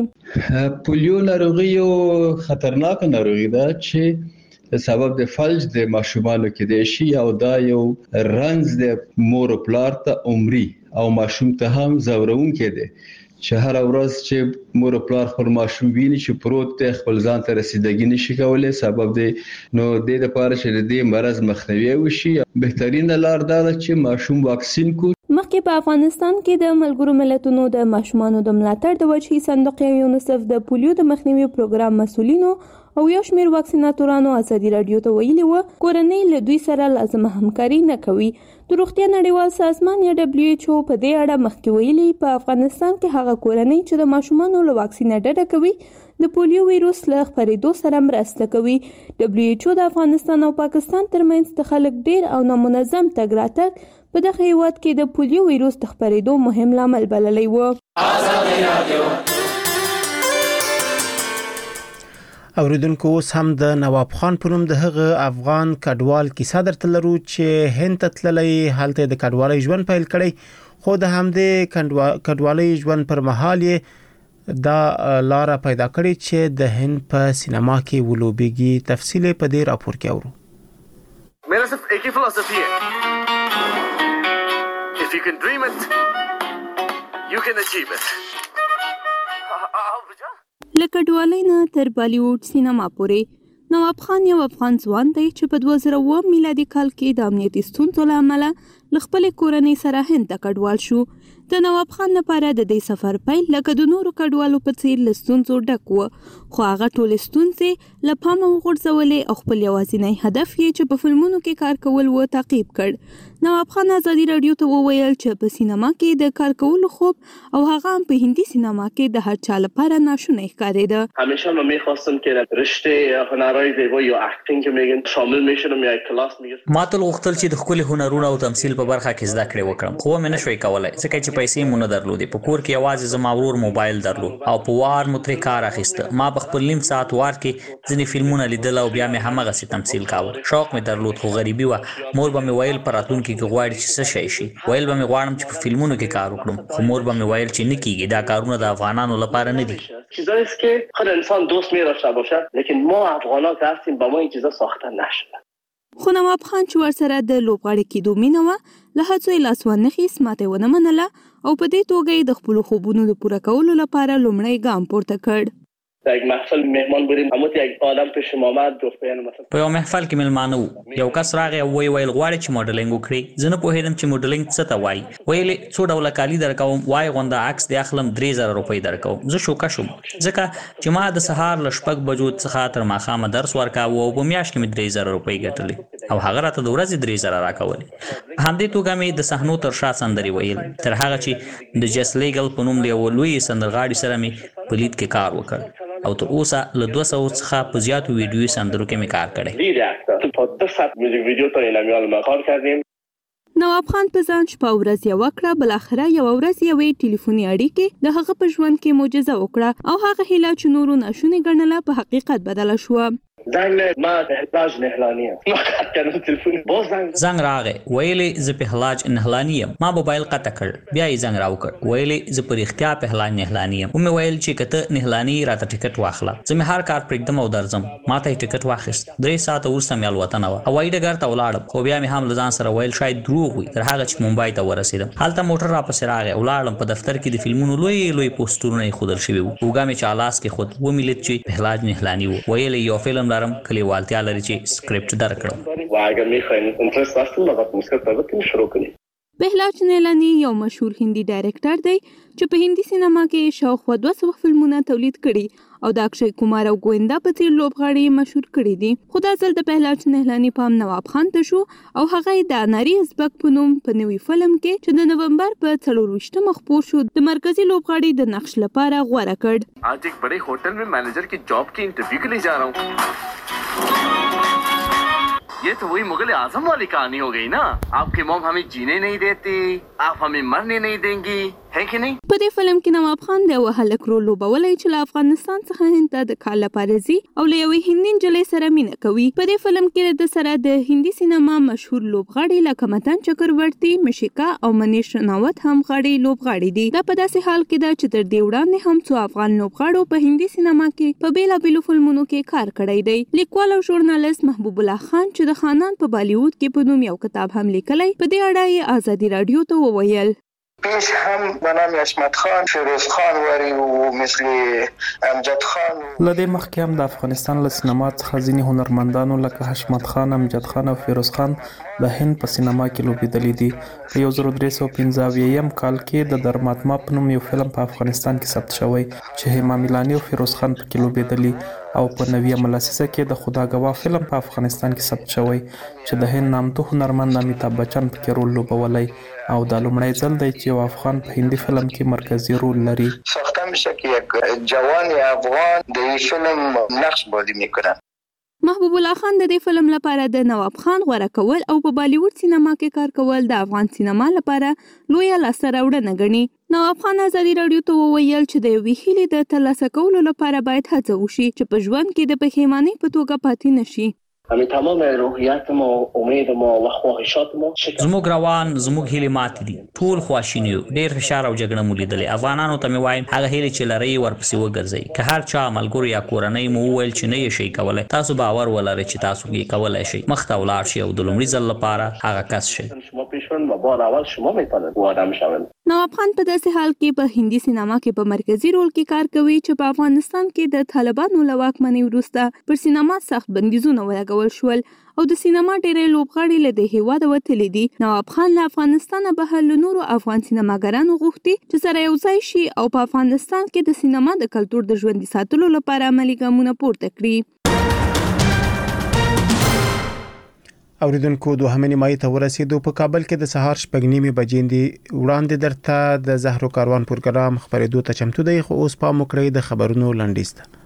پولیو ناروغي یو خطرناک ناروغي ده چې سبب د فلج د ماشومانو کې دی شي او دا یو رنځ د مور او پلار ته عمري او ماشوم ته هم زورون کې دی چې هر ورځ چې مور او پلار خپل ماشوم ویني چې پروت ته خپل ځان ته رسیدګي نشي کولای سبب دی. نو د دې لپاره چې د مرز مخنیوي وشي بهترین لار دا ده چې ماشوم واکسین کو. مخکې په افغانستان کې د ملګرو ملتونو د ماشومانو د ملاتړ د وجهي صندوق یونیسف د پولیو د مخنیوي پروګرام مسؤلینو او یو شمېر واکسیناتورانو ازادي رادیو ته ویلي و کورنۍ له دوی سره لازمه همکاري نه کوي. د روغتیا نړیوال سازمان یا WHO په دې اړه مخکې ویلي په افغانستان کې هغه کورنۍ چې د ماشومانو له واکسین ډډه کوي د پولیو وایروس له خپرېدو سره مرسته کوي. WHO د افغانستان او پاکستان ترمنځ د خلک ډېر او نامنظم تګ راتګ په دغه هیواد کې د پولیو وایروس د خپرېدو مهم لامل بللی و. اوریدونکو اوس هم د نواب خان په نوم د هغه افغان کډوال کیسه درته لرو چې هند ته تللی، هلته د کډوالۍ ژوند پیل کړی، خو د همدې کډوالۍ ژوند پر مهال یې دا لاره پیدا کړې چې د هند په سینما کې ولوبېږي. تفصیل په دې راپور کې اورو. मेरा सिर्फ एक ही फिलॉसफी है, if you can dream it You can achieve it. لکه ډوالۍ نه تر بالیوډ سینما پورې نواب خان یو افغان ځوان دی چې په 2009 میلادي کال کې د امنیتي ستونزو له امله له خپلې کورنۍ سره هند ته کډوال شو. د نواب خان لپاره د دې سفر پیل لکه د نورو کډوالو په څیر له ستونزو ډک و، خو هغه ټولې ستونزې له پامه وغورځولې او خپل یوازینی هدف یې چې په فلمونو کې کار کول و تعقیب کړ. نواب خان ازادي رادیو ته وویل چې په سینما کې د کار کولو خوب او هغه هم په هندي سینما کې د هر چا لپاره ناشونی ښکارېده. همیشه من می‌خواستم که رشته هنرهای زیبا یا اکتینگ که میگن شامل میشدم یا کلاس میگم. ما ته غوښتل چې د ښکلي هنرونو او تمثیل په برخه کې زده کړې وکړم، خو مې نشوای کولای ځکه چې پیسې مو نه درلودې. په کور کې یوازې زما ورور موبایل درلود او په وار مو ترې کار اخیسته. ما په خپل نیم ساعت وار کې ځینې فلمونه لیدل او بیا مې هماغسې تمثیل کاوه. شوق مې درلود خو غریبي وه. مور به مې ویل په راتلونکي کې غواړي چې څه شی شي. ویل به مې غواړم چې په فلمونو کې کار وکړم، خو مور به مې ویل چې نه کېږي، دا کارونه د افغانانو لپاره نه دي. چیزایی است که خود انسان دوست می‌داشته باشد، لیکن ما افغان‌ها که هستیم با ما این چیزا ساخته نشده. خو نواب خان چې ورسره د لوبغاړي کېدو مینه وه، له هڅو یې لاس وانخیست، ماته ونه منله او په دې توګه یې د خپلو خوبونو د پوره کولو لپاره لومړی ګام پورته کړ. در یک محفل مهمان بودیم، اما یک آدم پیش ما آمد گفت بیان مثلا په یو محفل کې ملمانه وو، یو کس راغی او ویل غواړي چې موډلینګ وکړي. زه نه پوهېدم چې موډلینګ څه ته وایي. ویلې څو ډوله کالي درکوم، وای غونډه عکس دې اخلم 3000 روپۍ درکوم. زه شوکه شوم ځکه چې ما د سهار له 6 بجو څخه تر ماښامه درس ورکاوه او په میاشت کې مې 3000 روپۍ ګټلې او هغه راته د ورځې 3000 راکولې. په همدې توګه مې د صحنو تر شا سندرې ویل تر هغه چې د جس لیګل په نوم د یو لوی سندرغاړي سره مې په لید کې کار وکړ او تر اوسه له 200 څخه په زیاتو ویډیو سندرو کې مې کار کړی. تا 200 میوزیک ویډیو تا این امیال ما کار کردیم. نواب خان په ځان شپه ورځ یو کړه، بل اخره یو ورځ یوې ټلیفوني اړیکې د هغه په ژوند کې معجزه وکړه او هغه هیله چې نورو ناشونی ګڼله په حقیقت بدله شوه. زنگ ما بهلاج نهلانی ام. ما قطع کردم تلفن. باز زنگ راغی، ویلې زه بهلاج نهلانی یم. ما موبایل قطع کړ، بیا یې زنگ راوکړ، ویلې زه په رښتیا بهلاج نهلانی یم. مې ویل چې کته نهلانی راته ټیکټ واخله، زه مې هر کار پرېږدم او درځم. ما ته ټیکټ واخیست. 3 ساعته وروسته مې الوتنه وه. هوایي ډګر ته ولاړم، خو بیا مې هم له ځان سره ویل شاید دروغ وي تر هغه چې ممبای ته ورسېدم. هلته موټر راپسې راغی، ولاړم. په دفتر کې د فلمونو لوی پوسټرونه ایښودل شوي وو. اوږه مې چې لاس کې خود ومې لید چې بهلاج نهلانی وو. ویل یو فلم لرم کلیوالتیا لري چې سکرپټ درکړم. و اگر میخواین انترست هستین لغت مسکت البته شروع کنید. بهلاج نهلانی یو مشهور هندي ډایرکټر دی چې په هندي سینما کې شاوخوا 200 فلمونه تولید کړي او د اکشای کمار او ګویندا په څیر لوبغاړي مشهور کړي دي. خو دا ځل د بهلاج نهلانی پام نواب خان ته شو او هغه د ناری ازبک په نوم په نوي فلم کې چې د نومبر په 24 خپور شو د مرکزی لوبغاړي د نقش لپاره غوړه کړ. आज एक बड़े होटल में मैनेजर की जॉब की इंटरव्यू के लिए जा रहा हूँ. ये तो वही मुगल आजम वाली कहानी हो गई ना. आपकी मॉम हमें जीने नहीं देती, आप हमें मरने नहीं देंगी, है कि नहीं? په دې فلم کې نواب خان د یو هلک رول لوبولی چې له افغانستان څخه هند ته د کار لپاره ځي او له یوې هندي نجلۍ سره مینه کوي. په دې فلم کې د سره د هندي سینما مشهور لوبغاړي لکه متن چکرورتي، مشیکا او منیش رناوت هم غاړي لوبغاړي دي. دا په داسې حال کې ده چې تر دې وړاندې هم څو افغان لوبغاړو په هندي سینما کې په بیلابیلو فلمونو کې کار کړی دی. لیکوال او ژورنالیست محبوب الله خان چې د خانان په بالیوډ کې په نوم یو کتاب هم لیکلی، په دې اړه یې ازادي رادیو ته وویل. پیش هم به نام عصمت خان، فیروز خان وری و مثل امجد خان. لدې مخکې هم د افغانستان له سینما څخه ځینې هنرمندانو لکه حشمت خان، امجد خان او فیروز خان د هند په سینما کې لوبېدلي دي. په 1315 کال کې د درماتما په نوم یو فلم په افغانستان کې ثبت شوی چې هیما میلانی او فیروز خان پکې لوبېدلي او په 90 لسیزه کې د خداګوا فلم په افغانستان کې ثبت شوی چې د هند نامتو هنرمند امیتاب بچن پکې رول لوبولی او دا لومړی ځل دی چې یو افغان په هندي فلم کې مرکزی رول لري. ساخته میشه که یک جوان افغان د این فلم نقش بازی میکنه. محبوب الله خان د دې فلم لپاره د نواب خان غوره کول او په بالیوډ سینما کې کار کول د افغان سینما لپاره لویه لاسته راوړنه ګڼي. نواب خان ازادي رادیو ته وویل چې د یوې هیلې د ترلاسه کولو لپاره باید هڅه وشي چې په ژوند کې د پښیمانۍ په توګه پاتې نشي. همین تمام روحیات ما، امید ما و خواهشات ما زموږ روان زموږ هیلې ماتې دي، ټول خواشیني یو، ډېر فشار او جګړه مو لیدلې. افغانانو ته مې وایم هغه هیلې چې لرئ ورپسې وګرځئ. که هر چا ملګرو یا کورنۍ مو وویل چې نه یې شئ کولی، تاسو باور ولرئ چې تاسو یې کولی شئ. مخ ته ولاړ شئ او د لومړي ځل لپاره هغه کس شئ. شما پیش ایشون و بار اول شما میتونید وارد شوید. نواب خان په داسې حال کې په هندي سینما کې په مرکزی رول کې کار کوي چې په افغانستان کې د طالبانو له واکمنۍ وروسته پر سینما سخت بندیزونه ولګول شول او د سینما ډېرې لوبغاړي له د هیواد وتلي دي. نواب خان له افغانستانه بهر له نورو افغان سینماګرانو غوښتي چې سره یو ځای شي او په افغانستان کې د سینما د کلتور د ژوندي ساتلو لپاره عملي ګامونه پورته کړي. اوریدونکو دوهمه نیمایي ته ورسېدو. په کابل کې د سهار 6:30 بجې وړاندې درته د زهرو کاروان پروګرام خبرېدو ته چمتو دی، خو اوس پام وکړئ د خبرونو لنډیز ته.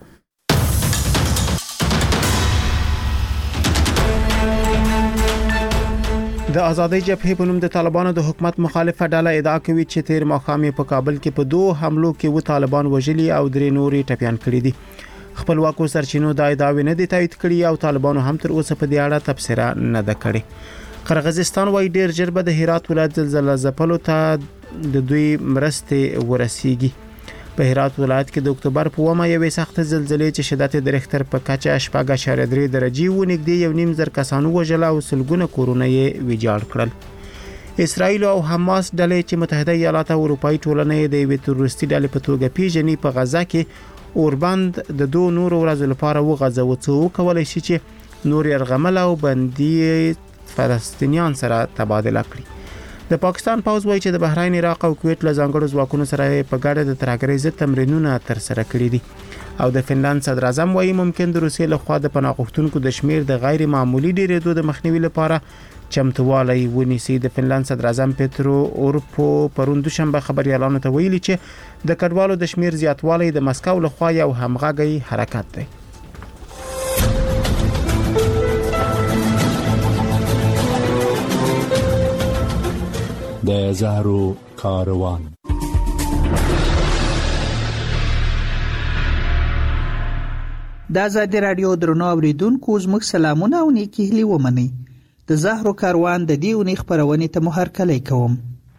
د آزادۍ جبهې په نوم د طالبانو د حکومت مخالفه ډله ادعا کوي چې تیر ماښام په کابل کې په 2 حملو کې و طالبان وژلي او 3 نورې ټپيان کړي دي. خپلواکو سرچینو دا ادعاوې نه دي تایید کړي او طالبانو هم تر اوسه په دې اړه تبصره نه ده کړې. قرغیزستان وايي ډیر ژر به د هرات ولایت زلزلہ ځپلو ته د دوی مرستې ورسیږي. په هرات ولایت کې د اکتوبر په 1 یوې سخت زلزلې چې شدت د ریختر په کچه 4.3 درجې و نږدې 1.5 کسانو وژل او سلګونه کورونه یې ویجاړ کړل. اسرائیل او حماس ډلې چې متحده ایالات او اروپאי ټولنې د یوې تروریستي ډلې په توګه پیژني په غزا کې اوربند د 2 نورو ورځو لپاره وغځو څو کولای شي چې نور يرغمل او بندي فلسطینیان سره تبادله کړي. د پاکستان پوځ وایي چې د بحرین، عراق او کویت له ځانګړو ځواکونو سره په ګډه د ترهګرۍ ضد تمرینونه ترسره کړي دي. او د فنلند صدر اعظم وایي ممکن د روسیې له خوا د پناه غوښتونکو د شمیر د غیر معمولی ډیرېدو د مخنیوي لپاره چمتووالی ونیسي. د فنلند صدر اعظم پیترو اورپو پرون دوشنبه خبريالانو ته ویلي چې د کډوالو د شمیر زیاتوالی د مسکو له خوا یو همغږی حرکت دی. د زهرو کاروان. د آزادۍ رادیو درنو اوریدونکو زموږ سلامونه او نیکی هیلې ومنئ. د زهرو کاروان د دې اونۍ خبرونې ته مو هرکلی کوم.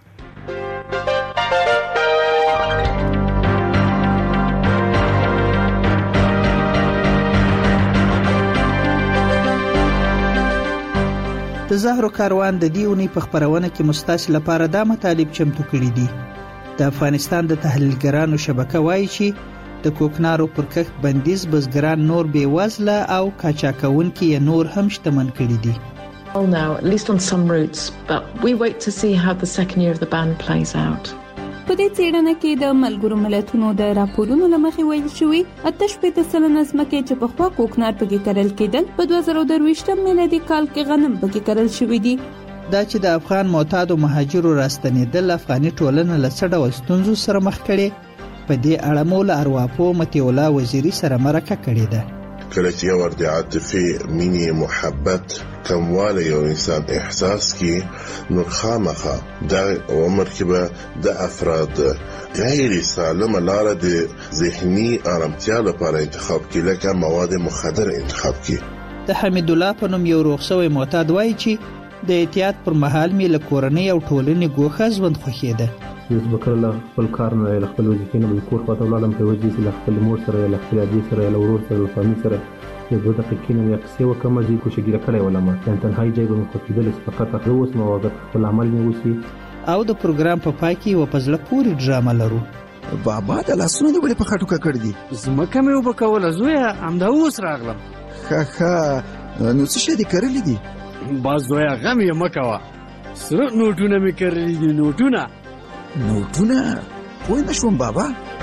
د زهرو کاروان د دې اونۍ په خبرونه کې مستاسل لپاره دا مطالب چمتو کړي دي. د افغانستان د تحلیلګرانو شبکه وایي چې د کوکنارو پر کښت بندیز بزګران نور بې وزله او کاچاکونکي نور هم شتمن کړي دي. Now, at least on some routes, but we wait to see how the second year of the ban plays out. په دې څېړنه کې د ملګرو ملتونو د راپورونو لمخې ویل شوی 88% ځمکې چې په خوا کوکنار پکې کرل کېدل په 2023 میلادي کال کې غنم پکې کرل شوی دي. دا چې د افغان معتادو مهاجرو راستنېدل افغاني ټولنه له څه ډول ستونزو سره مخ کړي، په دې اړه مو له ارواپو متي الله وزیری سره مرکه کړې ده. کله چې یو ورته عاطفي مینې محبت کمواله یو انسان احساس کی نو خامخه د عمر کې به د افراد غیر سالمه لار د ذهني آرامتیا لپاره انتخاب کی لکه مواد مخدر انتخاب کی. د حمید الله په نوم یو روغسوي معتاد وایي چې د احتیاط پر مهال می له کورنۍ او ټولنې ګوښه ژوند خوښیده. یوه بکرله خپل کار نه له خپل وظیفې نه کور خواته ولاړم په وجې له خپل مور سره له خپل ابي سره له ورور سره له فامیل سره د 2 دقیقې نه یو څه وکم چې کوشګیره کړې ولما تنهایی ځای به مخ کېدل فقط اوس مو وخت خپل عمل نه وسی. او د پروګرام په پای کې و پزله پوری ډراما لرو. بابا د لاسونو دی ولې په خټو کې کړ دي زمکه مې وبکول زویا امدا اوس راغلم. خا نو څه شي دي کړل دي باز زویا غم یې مکوا سره نوټونه مې کړل دي نوټونه پوه نه شوم بابا.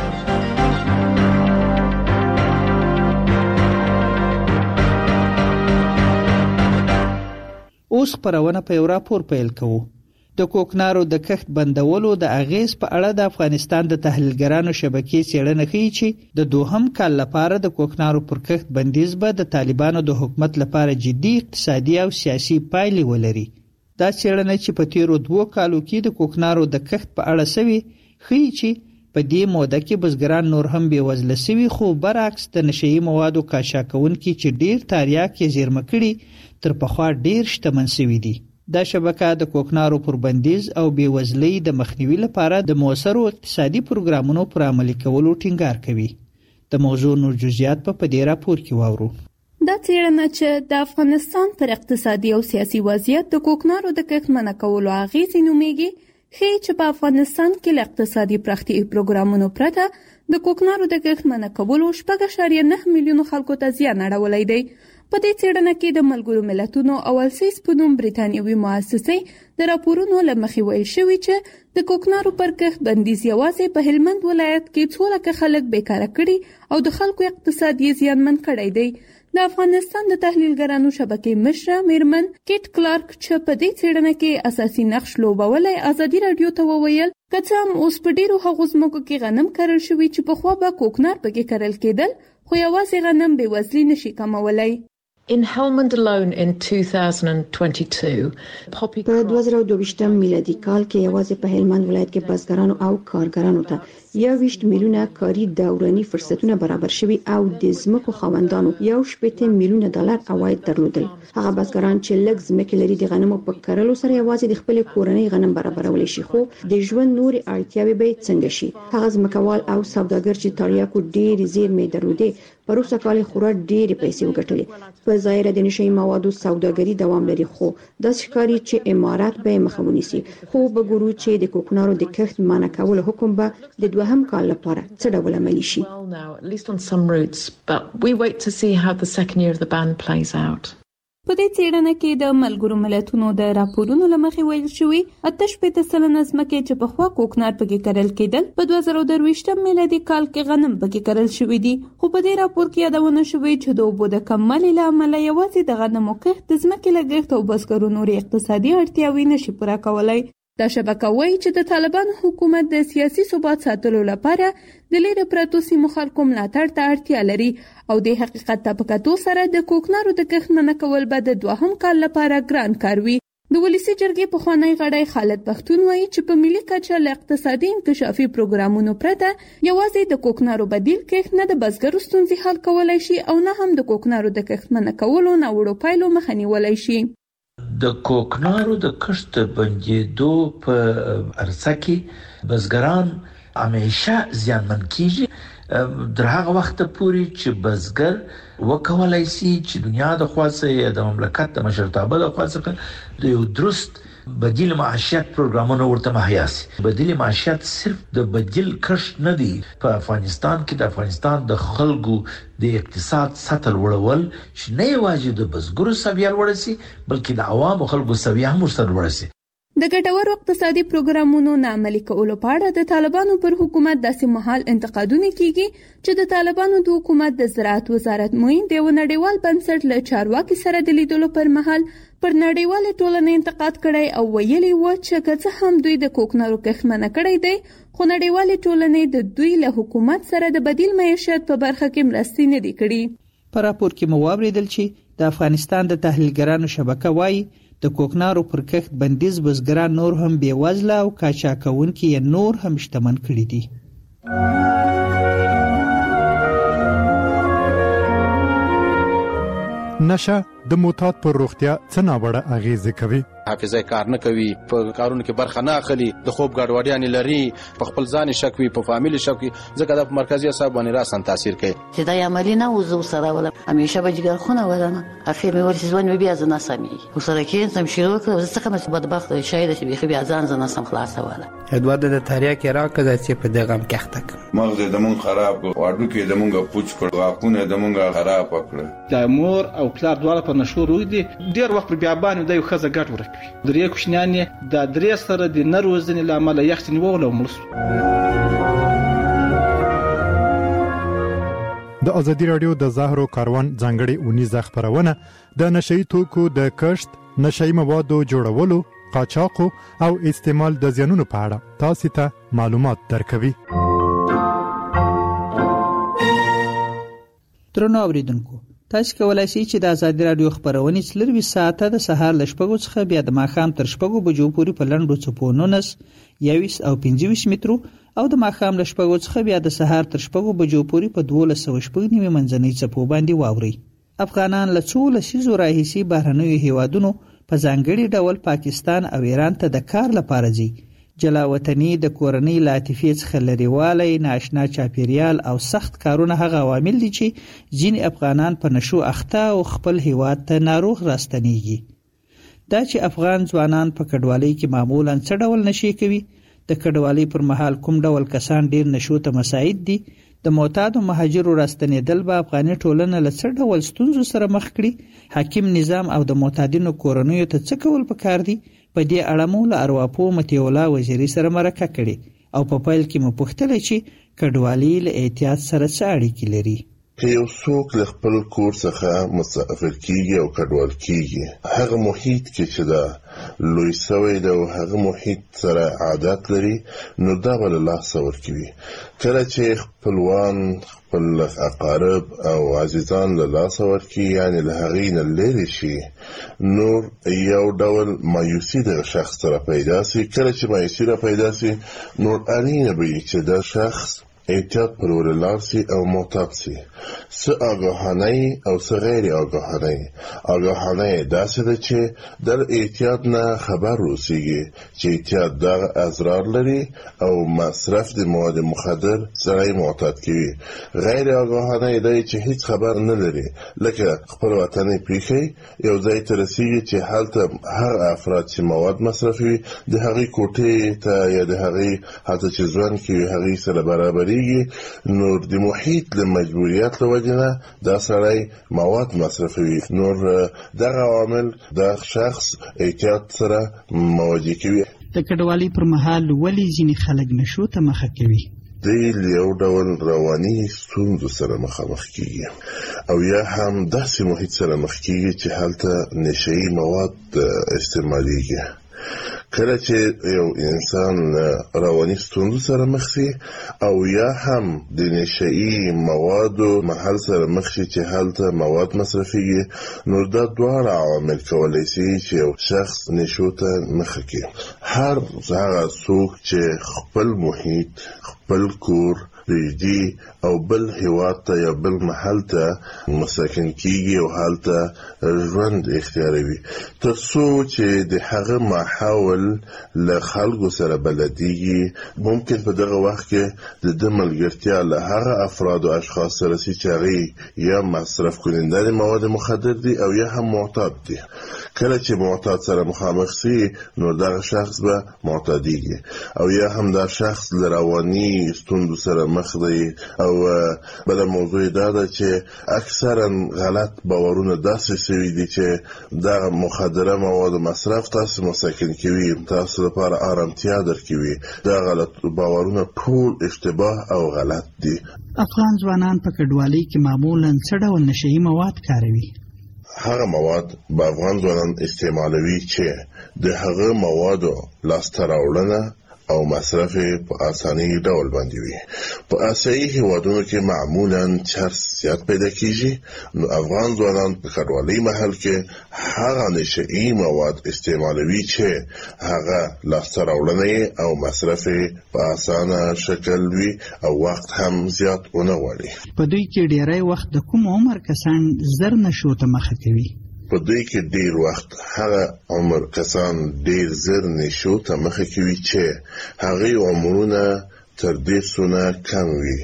اوس خبرونه په یو راپور پیل کوو. د کوکنارو د کښت بندولو د اغیز په اړه د افغانستان د تحلیلګرانو شبکې څېړنه کوي چې د دوهم کال لپاره د کوکنارو پر کښت بندیز به د طالبانو د حکومت لپاره جدي اقتصادي او سیاسي پایلې ولري. دا څېړنه چې په تیرو 2 کالو کې د کوکنارو د کښت په اړه سوي ښیي چې په دې موده کې بزګران نور هم بې وزله سوي، خو برعکس د نشهیي موادو کاشاکونکي چې ډیر تاریاک یې زیرمه کړي تر پخوا ډیر شتمن سوي دي. دا شبکه د کوکنارو پر بندیز او بې وزلۍ د مخنیوي لپاره د موثرو اقتصادي پروګرامونو پر عملي کولو ټینګار کوي. د موضوع نور جزئیات په دې راپور کې واورو. دا څېړنه چې د افغانستان پر اقتصادي او سیاسي وضعیت د کوکنارو د کښت منع کولو اغېزې نومیږي، ښیي چې په افغانستان کې له اقتصادي پراختیايي پروګرامونو پرته د کوکنارو د کښت منع کولو 6.9 میلیونو خلکو ته زیان اړولی دی. په دې څېړنه کې د ملګرو ملتونو او السیس په نوم بریتانیوي مؤسسې د راپورونو له مخې ویل شوي چې د کوکنارو پر کښت بندیز یوازې په هلمند ولایت کې 2 لکه خلک بیکاره کړي او د خلکو اقتصاد یې زیانمن کړی دی. د افغانستان د تحلیلګرانو شبکې مشره میرمن کیټ کلارک چې په دې څېړنه کې اساسي نقش لوبولی ازادي راډیو ته وویل که څه هم اوس په ډېرو هغو ځمکو کې غنم کرل شوي چې پخوا به کوکنار پکې کرل کېدل، خو یوازې غنم بېوزلي نشي کمولی. In Helmand alone in 2022 په 2022 میلادي کال کې یوازې په هلمند ولایت کې بزګرانو او کارګرانو ته 21 میلیونه کاري دوراني فرصتونه برابر شوي او د ځمکو خاوندانو 1.8 میلیونه ډالر عواید درلودل. هغه بزګران چې لږ ځمکې لري د غنمو په کرلو سره یوازې د خپل کورنۍ غنم برابرولی شي، خو د ژوند نوري اړتیاوې به څنګه شي؟ هغه ځمکوال او سوداګر چې تاریاکو ډېر زیرمې درلودې پروسه کال خورا ډېرې پیسې وګټلې. په ظاهر د نشي موادو سوداګري دوام لري، خو د ښکاری چې امارات به مخه ونیسي. خو بګورو چې د کوکنارو د کښت منع کول حکم به د دوهم کال لپاره څه ډول عملی شي. At least on some routes, but we wait to see how the second year of the ban plays out. په دې څېړنه کې د ملګرو ملتونو د راپورونو له مخې ویل شوي 88% ځمکې چې پخوا کوکنار پکې کرل کېدل په 2023 میلادي کال کې غنم پکې کرل شوي دي، خو په دې راپور کې یادونه شوې چې د اوبو د کموالي له امله یوازې د غنمو کښت د ځمکې لګښت او بزګرو نورې اقتصادي اړتیاوې نشي پوره کولی. دا شبکه وایي چې د طالبان حکومت د سیاسي ثبات ساتلو لپاره د لیرې پرتو سیمو خلکو ملاتړ ته اړتیا لري او د حقیقت ته په کتو سره د کوکنارو د کښت منع کول به د دوهم کال لپاره ګران کار وي. د ولسی جرګې پخوانی غړی خالد پښتون وایي چې په ملي کچه له اقتصادي انکشافي پروګرامونو پرته یوازې د کوکنارو بدیل کښت نه د بزګرو ستونزې حل کولای شي او نه هم د کوکنارو د کښت منع کولو ناوړو پایلو مخه نیولی شي. د کوکنارو د کښت بندیدو په عرصه کې بزګران همیشه زیانمن کیږي در هغه وخت پورې چې بزګر وکولای شي چې دنیا د خاصه یا د مملکت د مشرتابه د خاصه د یو درست بدیل معیشت پروګرامونه ورته مهیا شي. بدیل معیشت صرف د بدیل کښت نه دی. په افغانستان کې د افغانستان د خلکو د اقتصاد سطح لوړول چې نه یوازې د بزګرو سویه لوړ شي بلکې د عوامو خلکو سویه هم ورسره لوړ شي. د ګټورو اقتصادي پروګرامونو ناعملي کولو په اړه د طالبانو پر حکومت داسې مهال انتقادونه کیږي چې د طالبانو د حکومت د زراعت وزارت معین د نړیوال بنسټ له چارواکي سره د لیدلو پر مهال پر نړیوال ټولنې انتقاد کړی او ویلي و چې که څه هم دوی د کوکنارو کښت منع کړی دی، خو نړیوال ټولنې د دوی له حکومت سره د بدیل معیشت په برخه کې مرستې نه دي کړي. په راپور کې مو واوریدل چې د افغانستان د تحلیلګرانو شبکه وایي د کوکنارو پر کښت بندیز بزګران نور هم بېوزله او قاچاقونکي یې نور هم شتمن کړي دي. نشه د معتاد پر روغتیا څه ناوړه اغیزه کوي؟ حافظه کار نه کوي، په کارونو کې برخه نه اخلي، د خوب ګډوډیاں لري، په خپل ځان شک وي، په فامیل شک وي، ځکه د مرکزی اعصاب باندې راسن تاثیر کوي. چې دا عملی نه وزو سره ولا همیشه به جګر خونه ولنه اخر مې ورسې ځوان مې بیا ځنه سمي وسره کې سم شروع کړ زه څنګه مې بدبخت شاید چې بيخي بیا ځان ځنه سم خلاص ولا ادوار د تاریا کې راکړه چې په دغه کښتک مغز د مون خراب واډو کې د مونږه پوچ کړ واکونه د مونږه خراب کړ. د مور او پلار دواړه په نشو روي دي ډیر وخت بیا باندې د یو خزه ګټ ورکوي. درې کوشنیان د درې سره د نروزنې لامل یختنی وغلو ملس. د ازادي رادیو د زهرو کاروان ځانګړي اونیزه خبرونه د نشئی توکو د کښت، نشئی موادو جوړولو، قاچاقو او استعمال د زیانونو په اړه تاسو ته معلومات درکوي. درنو اوریدونکو، تاسو کولای شئ چې د ازادي رادیو خبرونه څلروي ساعته د سهار ل شپږو څخه بیا د ماښام تر شپږو بجو پورې په لنډو څپو 19 21 او 25 مترو او د ماښام ل شپږو څخه بیا د سهار تر شپږو بجو پورې په 1290 منځنۍ څپو باندې واوري. افغانان له څو لسیزو راهیسي بهرنیو هیوادونو په ځانګړي ډول پاکستان او ایران ته د کار لپاره ځي، جلاوطني د کورنۍ له عاطفې څخه لرېوالی، نااشنا چاپیریال او سخت کارونه هغه عوامل دي چې ځینې افغانان په نشو اخته او خپل هیواد ته ناروغ راستنیږي. دا چې افغان ځوانان په کډوالۍ کې معمولا څه ډول نشي کوي، د کډوالۍ پر مهال کوم ډول کسان ډیر نشو ته مساعد دي، د معتادو مهاجرو راستنېدل به افغاني ټولنه له څه ډول ستونزو سره مخ کړي، حاکم نظام او د معتادینو کورنیو ته څه کول پکار دي. په دې اړه مو له ارواپوه مطیع الله وزیري سره مرکه کړې او په پیل کې مو پوښتله چې کډوالۍ له احتیاط سره څه اړیکې لري. که یو څوک له خپل کور څخه مسافر کیږي او کډوال کیږي، هغه محیط کې چې دا لوی سوی ده او هغه محیط سره عادت لري، نو دا به له لاسه ورکوي. کله چې خپلوان، خپل اقارب او عزیزان له لاسه ورکوي، یعنې له هغې نه لرې شي، نور یو ډول مایوسي د شخص سره پیدا سي. کله چې مایوسي را پیدا سي، نور اړینه به وي چې دا شخص احتیاط پر ولار سي او معتاد سي. څه آگاهانه او څه غیر آگاهانه. آگاهانه داسې ده چې در احتیاط نه خبر روسیږي چې احتیاط دغه اضرار لري او مصرف د مواد مخدر سره معتاد کوي. غیر آگاهانه دی چې هیڅ خبر نه لري، لکه خپل وطن پیښی یو ځای ته رسیږي چې هلته هغه افراد چې مواد مصرفوي د هغې کوټې ته یا د هغې هلته چې ژوند کوي هغې سره برابري، نور د محیط له مجبوریت له وجې نه دا سړی مواد مصرفوي. نور دغه عوامل د شخص احتیاط سره مواجه کوي. د کډوالۍ پر مهال ولې ځینې خلک نشو ته مخه کوي؟ دی یو ډول رواني ستونزو سره مخامخ کیږي او یا هم داسې محیط سره مخ کیږي چې هلته نشه‌یي مواد استعمالیږي. کله چې یو انسان رواني ستونزو سره مخ شي او یا هم د نشه‌یي موادو محل سره مخ شي چې هلته مواد مصرفيږي، نو دا دواړه عوامل کولی شي چې یو شخص نشو ته مخه کړي. هر هغه څوک چې خپل محیط، خپل کور پریږدي او بل هیواد ته یا بل محل ته مسکن کیږي او هلته ژوند اختیاروي، تر څو چې د هغه ماحول له خلکو سره بلدیږي، ممکن په دغه وخت کې د ملګرتیا له هغه افراد او اشخاص سره چې هغه یا مصرف کننده د مواد مخدر دي او یا هم معتاد دي. کله چې معتاد سره مخامخ شي، نو دغه شخص به معتادیږي او یا هم دا شخص له رواني ستونزو سره مخ دی. او بل موضوع دا ده چې اکثرا غلط باورونه داسې شوي دي چې دغه مخدره مواد مصرف تاسو مسکن کوي، تاسو لپاره آرامتیا درکوي. دا غلط باورونه ټول اشتباه او غلط دي. افغان ځوانان په کډوالۍ کې معمولا څه ډول نشه‌یي مواد کاروي؟ هغه مواد به افغان ځوانان استعمالوي چې د هغه موادو لاسته راوړنه او مصرف په اساني ډول باندې وي. په اسیایي هیوادونو کې معمولا چرس زیات پیدا کیږي، نو افغان ځوانان په کډوالۍ محل کې هغه نشه‌یي مواد استعمالوي چې هغه لاسته راوړنه او مصرف په اسانه شکل وي او وخت هم زیات ونه غواړي. په دوی کې ډیری وخت د کوم عمر کسان زر نشو ته مخه کوي؟ په دوی کې ډیر وخت هغه عمر کسان ډیر زر نشو ته مخه کوي چې هغه عمرونه تر 10 کم وي،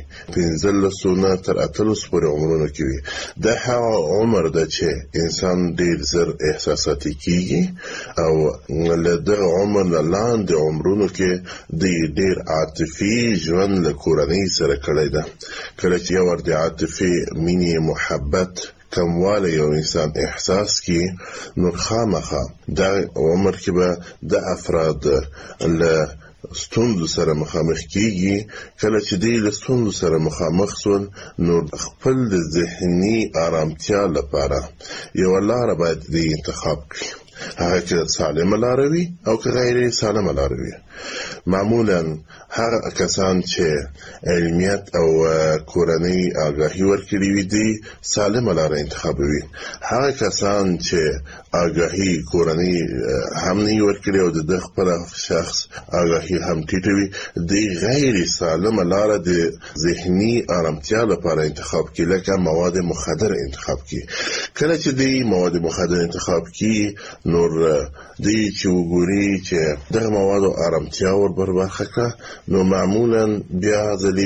15 تر 18 پورې عمرونه کوي. دا هغه عمر ده چې انسان ډیر زر احساساتي کیږي او له دغه عمر نه لاندې عمرونو کې د ډیر عاطفي ژوند له کورنۍ سره کړی ده. کله چې یو ورته عاطفي مینې محبت کمواله یو انسان احساس کی، نو خامخا دا عمر کې به د افراد له ستونزو سره مخامخ کیږي. کله چې دی له ستونزو سره مخامخ شول، نو خپل د ذهني آرامتیا لپاره یو لاره باید دی انتخاب کړي، هغه که سالمه لاره وي او که غیر سالمه لاره وي. معمولا هغه کسان چې علمیت او کورنۍ آگاهی ورکړي وي دي سالمه لاره انتخابوي. هغه کسان چې آگاهی کورنۍ هم نه ورکړي او د خپل شخص آگاهی هم ټیټه وي، دی غیر سالمه لاره د ذهني آرامتیا لپاره انتخاب کړي، لکه مواد مخدر انتخاب کړي. کله چې دی مواد مخدر انتخاب کړي، نور دی چې وګوري چې دغه موادو آرامتیا ور برخه کړه نو معمولا بیا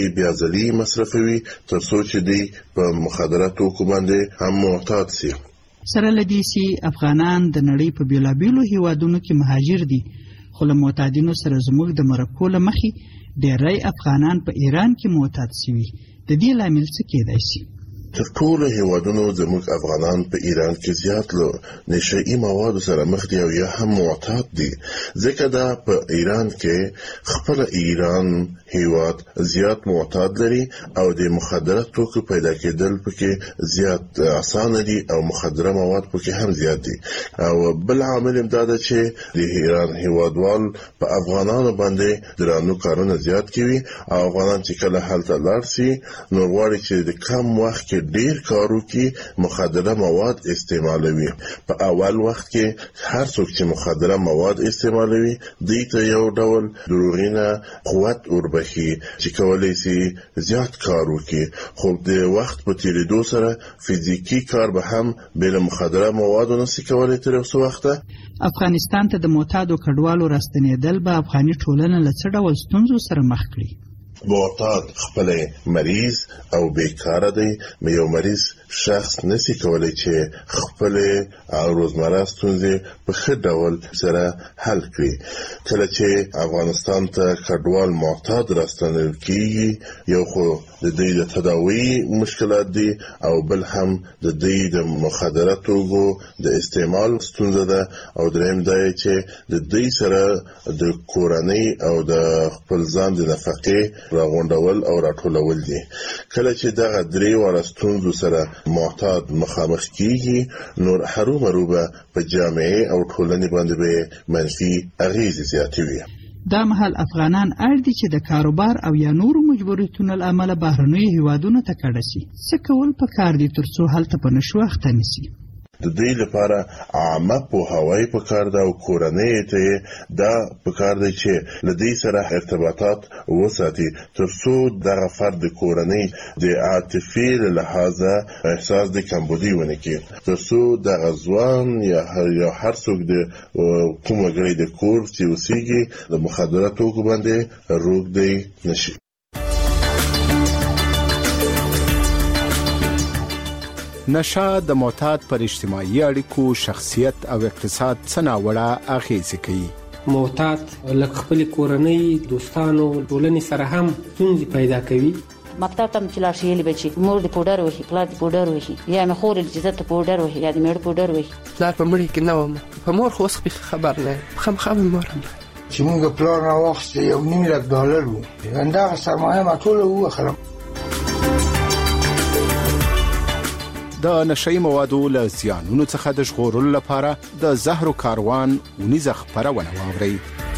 ځلی مصرفوي تر څو چې دی په مخدراتو باندې هم معتاد شي. سره لدی سي افغانان د نړۍ په بیلابیلو هیوادونو کې مهاجر دي، خو له معتادینو سره زموږ د مرکو له مخې ډېری افغانان په ایران کې معتاد شوي. د دې لامل څه کېدای شي؟ تر ټولو هیوادونو زموږ افغانان په ایران کې زیات له نشئی موادو سره مخ دي او یا هم معتاد دي، ځکه دا په ایران کې خپل ایران هیواد زیات معتاد لري او د مخدرات توکو پیدا کېدل پکې زیات اسانه دي او مخدره مواد پکې هم زیات دي. او بل عامل هم دا ده چې د ایران هیوادوال په افغانانو باندې درانه کارونه زیات کوي او افغانان چې کله هلته لاړ شي نو غواړي چې د کم وخت کې ډیر کارو کې مخدره مواد استعمالوي. په اول وخت کې هر څوک چې مخدره مواد استعمالوي دوی ته یو ډول دروغینه قوت وربخي چې کولای شي زیات کار وکړي، خو د وخت په تیریدو سره فزیکی کار به هم بل مخدره مواد نشي کولای تر اوسه وخته. افغانستان ته د معتادو کډوالو راستنېدل به افغاني ټولنه له څه ډول ستونزو سره مخ کړي؟ معتاد خپل مریض او بیکاره دی، یو مریض شخص نسی کولای چې خپل روزمره ستونزې په ښه ډول سره حل کړي. کله چې افغانستان ته کډوال معتاد راستنیدل کیږي، یو خو د دې د تداوی مشکلات دي او بل هم د دې د مخدراتو د استعمال ستونزه ده او دریم دا چې د دې سره د کورنۍ او د خپل ځان د نفقې راغونډول او راټولول دي. کله چې دغه درې واړه ستونزو سره معتاد مخامخ کیږي نور هرومروبه په جامعه او ټولنې باندې به منفي اغیزې زیاتوي. دا مهال افغانان اړ دي چې د کاروبار او یا نورو مجبوریتونو له امله بهرنیو هیوادونو ته کډه شي. څه کول پکار دي ترڅو هلته په نشو اخته نشي؟ د دې لپاره عامه پوهاوی پکار ده او کورنۍ ته دا پکار دی چې له دې سره ارتباطات وساتي ترڅو دغه فرد کورنۍ د عاطفي لحاظه احساس د کمبودي ونه کړي، ترڅو دغه ځوان یا هر څوک د کوم غړي د کور چې اوسېږي د مخدراتو باندې روږدی نشي. نشه د معتاد پر اجتماعي اړیکو، شخصیت او اقتصاد څه ناوړه اغیزې کوي. معتاد لکه خپل کورنۍ، دوستانو، ټولنې سره هم ستونزې پیدا کوي. مکتب ته چې لاړ شي بچي مور د پودر وهي، پلار د پودر وهي، یا مې خور د جزت پودر وهي، یا د میړه پودر وهي. پلار په مړي کې نه وم، په مور خو اوس خبر نه خام مور چې موږ پلار نه وخت یو $1,000,000 وو، دا سرمایه ما ټول وخرم. د نشئی موادو له زیانونو څخه د ژغورلو لپاره د زهرو کاروان ونیزه خپرونه واورئ.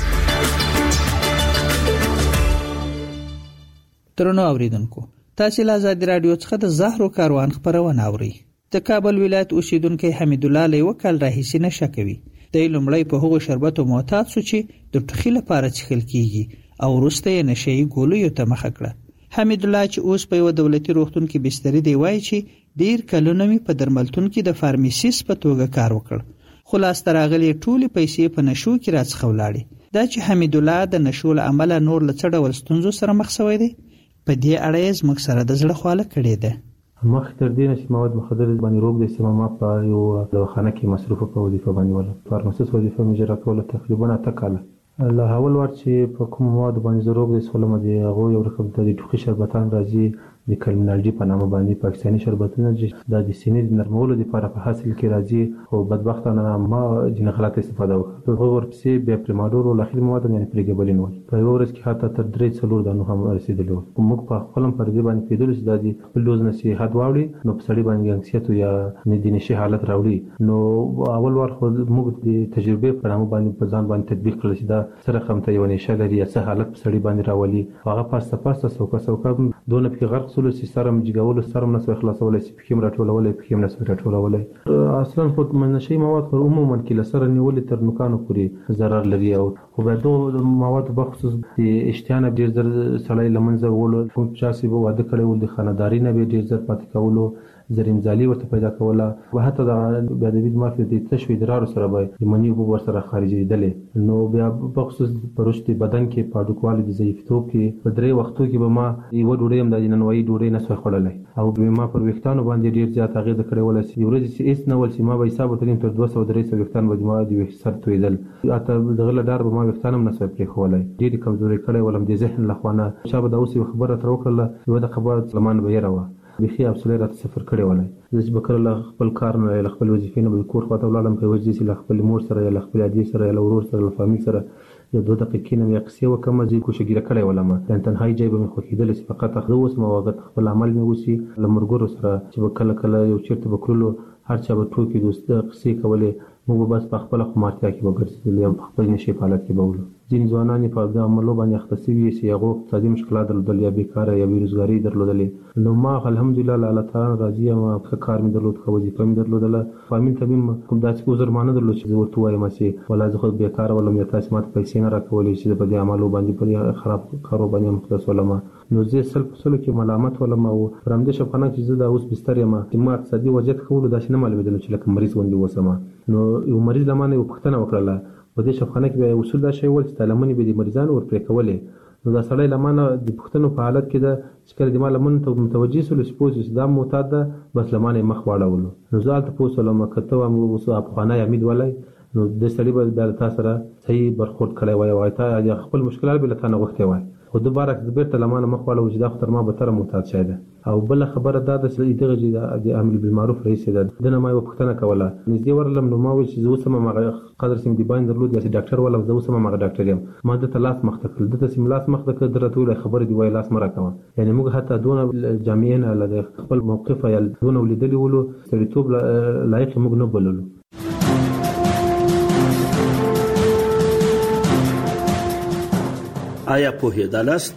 ترنو اوریدونکو، تاسو له آزاد رادیو څخه د زهرو کاروان خپرونه اورئ. د کابل ولایت اوسیدونکو حمید الله له وکړ راهیسي نشه کوي. د لومړی په هغو شربتو معتاد شو چې د ټوخي لپاره څښل کیږي او وروسته یې نشئی ګولیو ته مخه کړه. حمید الله چې اوس په یو دولتي روغتون کې بستری دی وایي چې ډیر کلونه می په درملتون کې د فارمیسیست په توګه کار وکړ، خلاص تراغلي ټولې پیسې په نشو کې راڅخه ولاړې. دا چې حمید الله د نشو له عمله نور له څه ډول ستونزو سره مخ شوی دی، په دې اړه یې زموږ سره د زړه خواله کړې ده. مخکې تر دې نه چې مواد مخدر باندې روغ د استعمال په یو دواخانه کې مصروفه په وظیفه باندې ولا فارماسیست وظیفه مې اجرا کوله تقریبا 8 کاله. له اول وخت چې په کوم مواد باندې روغ د استعمال مده هغه یو رقم د ټوخي شربتان راځي، د کلمنالجی په نامه باندې پاکستاني شربتونه د سینې د نرمولو لپاره په حاصل کې راځي، او بدبختانه ما جن غلط استفاده وکړه. په ورپسې به پریماډور او اخر مواد یعنی پریګبلین وای په ورځ کې حتی تر 3 دانو هم رسیدلی و. موږ په خپلم پر دې باندې پیدل چې د خپل دوز نصيحت واوړي نو په سړي باندې انکسیت یا ندینشي حالت راوړي. نو اول وار خو موږ د تجربه په نامه باندې په ځان باندې تطبیق کړل چې دا سره کوم ته یو نشه لري یا څه حالت په سړي باندې راولي. هغه پاسته سوکا دونه په غرق سولو سیستم جګول سرم نسو خلاصولای سي پکیم راټولولای پکیم نسو راټولولای. اصلا خو منشي مواد پر عموما کې لسره نیول تر نوکانو پوري ضرر لري او خو به دوه مواد بخصوص د اشتیانه ډیر زر سړی لمنځه ولو کوم چاسي به واده کړي ول د خانداري نه به ډیر زر پاتې کولو زرین ځالي ورته پیدا کوله او حتی د ادبي دماغ د تشوي درارو سره به د منی په ور سره خارجېدلې. نو بیا په خصوص پرشتي بدن کې په ډوکوالي د ضعیفتوب کې په درې وختو کې به ما یو ډوډۍ هم د ننوي ډوډۍ نه سوي خړلې او به ما پر وختانو باندې ډیر زیات اغیزه کړې ولا سي ورځ چې اس نه ول سي ما به حساب ترين تر 200-300 وختان به ما د سر تویدل اته دغه لدار به ما وختانم نه سوي پرې خولای ډیر کمزوري کړې ولم د ذهن لخوانه شابه د اوسې خبره تر وکړه یو د خبره زمان به یې راوه بخي ابسولې رات سفر کړي ولای چې بکرله خپل کار نه خپل وظیفې نه به کور خواته ولاړم په وجه چې خپل مور سره یا خپل عادي سره یا ورور سره یا فامیل سره یو 2 دقیقې نه یې قصې وکم چې کوشګیره کړي ولم ان تنهایی ځای به مې خو کېدل چې فقط اخذ اوس مواقع خپل عمل مې وسی لمرګورو سره چې کله کله یو چیرته بکرلو هر چا به ټوکی دوست قصې کولې موږ بس په خپل خمارتیا کې وګرځېدل یم په خپل نشي حالت کې بولو ځین ځوانان په د عملو باندې اختصي وي چې هغه اقتصادي مشکلات درلودل یا بیکاره یا بیروزګاری درلودلې نو ما الحمدلله الله تعالی راضي یم په کار مې درلود خو وظیفه مې درلودله فامیل تبیم کوم داسې عذرمانه درلود چې ورته وایم چې ولا زه خو بیکاره ولم یا تاسو ماته پیسې نه راکولې چې په دې عملو باندې په خراب کارو باندې مختص ولم نو زه سلف کې ملامت ولم او پرمده شپانه چې زه د اوس بستر یم ما اقتصادي وضعیت خول داسې نه معلومېدل چې لکه مریض وندي وسمه نو یو مریض لمانه یو پښتنه وکړه په دې شفخانه کې به اصول دا شی ول چې تعلیمونی به د مریضانو ور پرې کولې نو دا سړی لمانه د پښتنو په حالت کې د چې د مال من ته متوجي سول سپوز چې دا معتاد ده بس لمانه مخ واړول نو ځال ته پوسول ما کته مو وسو افغانای امید ولای نو د سړی به د تاسو سره صحیح برخورد کړی وای تا خپل مشکلات به لته نه وخته وای خو دوباره د بیرته لمانه مخ واړول چې دا خطر ما به تر معتاد شاید او بل خبره دا د دغه د امر بالمعروف رئیس ده دنه ما یو پښتنه کوله نږدې ورلم نو ما وی چې زه سم ما قدر سم دی باندې درلود یا ډاکټر ولا زه سم ما ډاکټر یم ما د تلاس مختکل د سم لاس مختکل درته ویل خبر دی وای لاس مرا کوم یعنی موږ حتی دونه جامعین له خپل موقف یا دونه ولیدلی ولو سړیتوب لایق موږ نه بللو آیا پوهېدلاست؟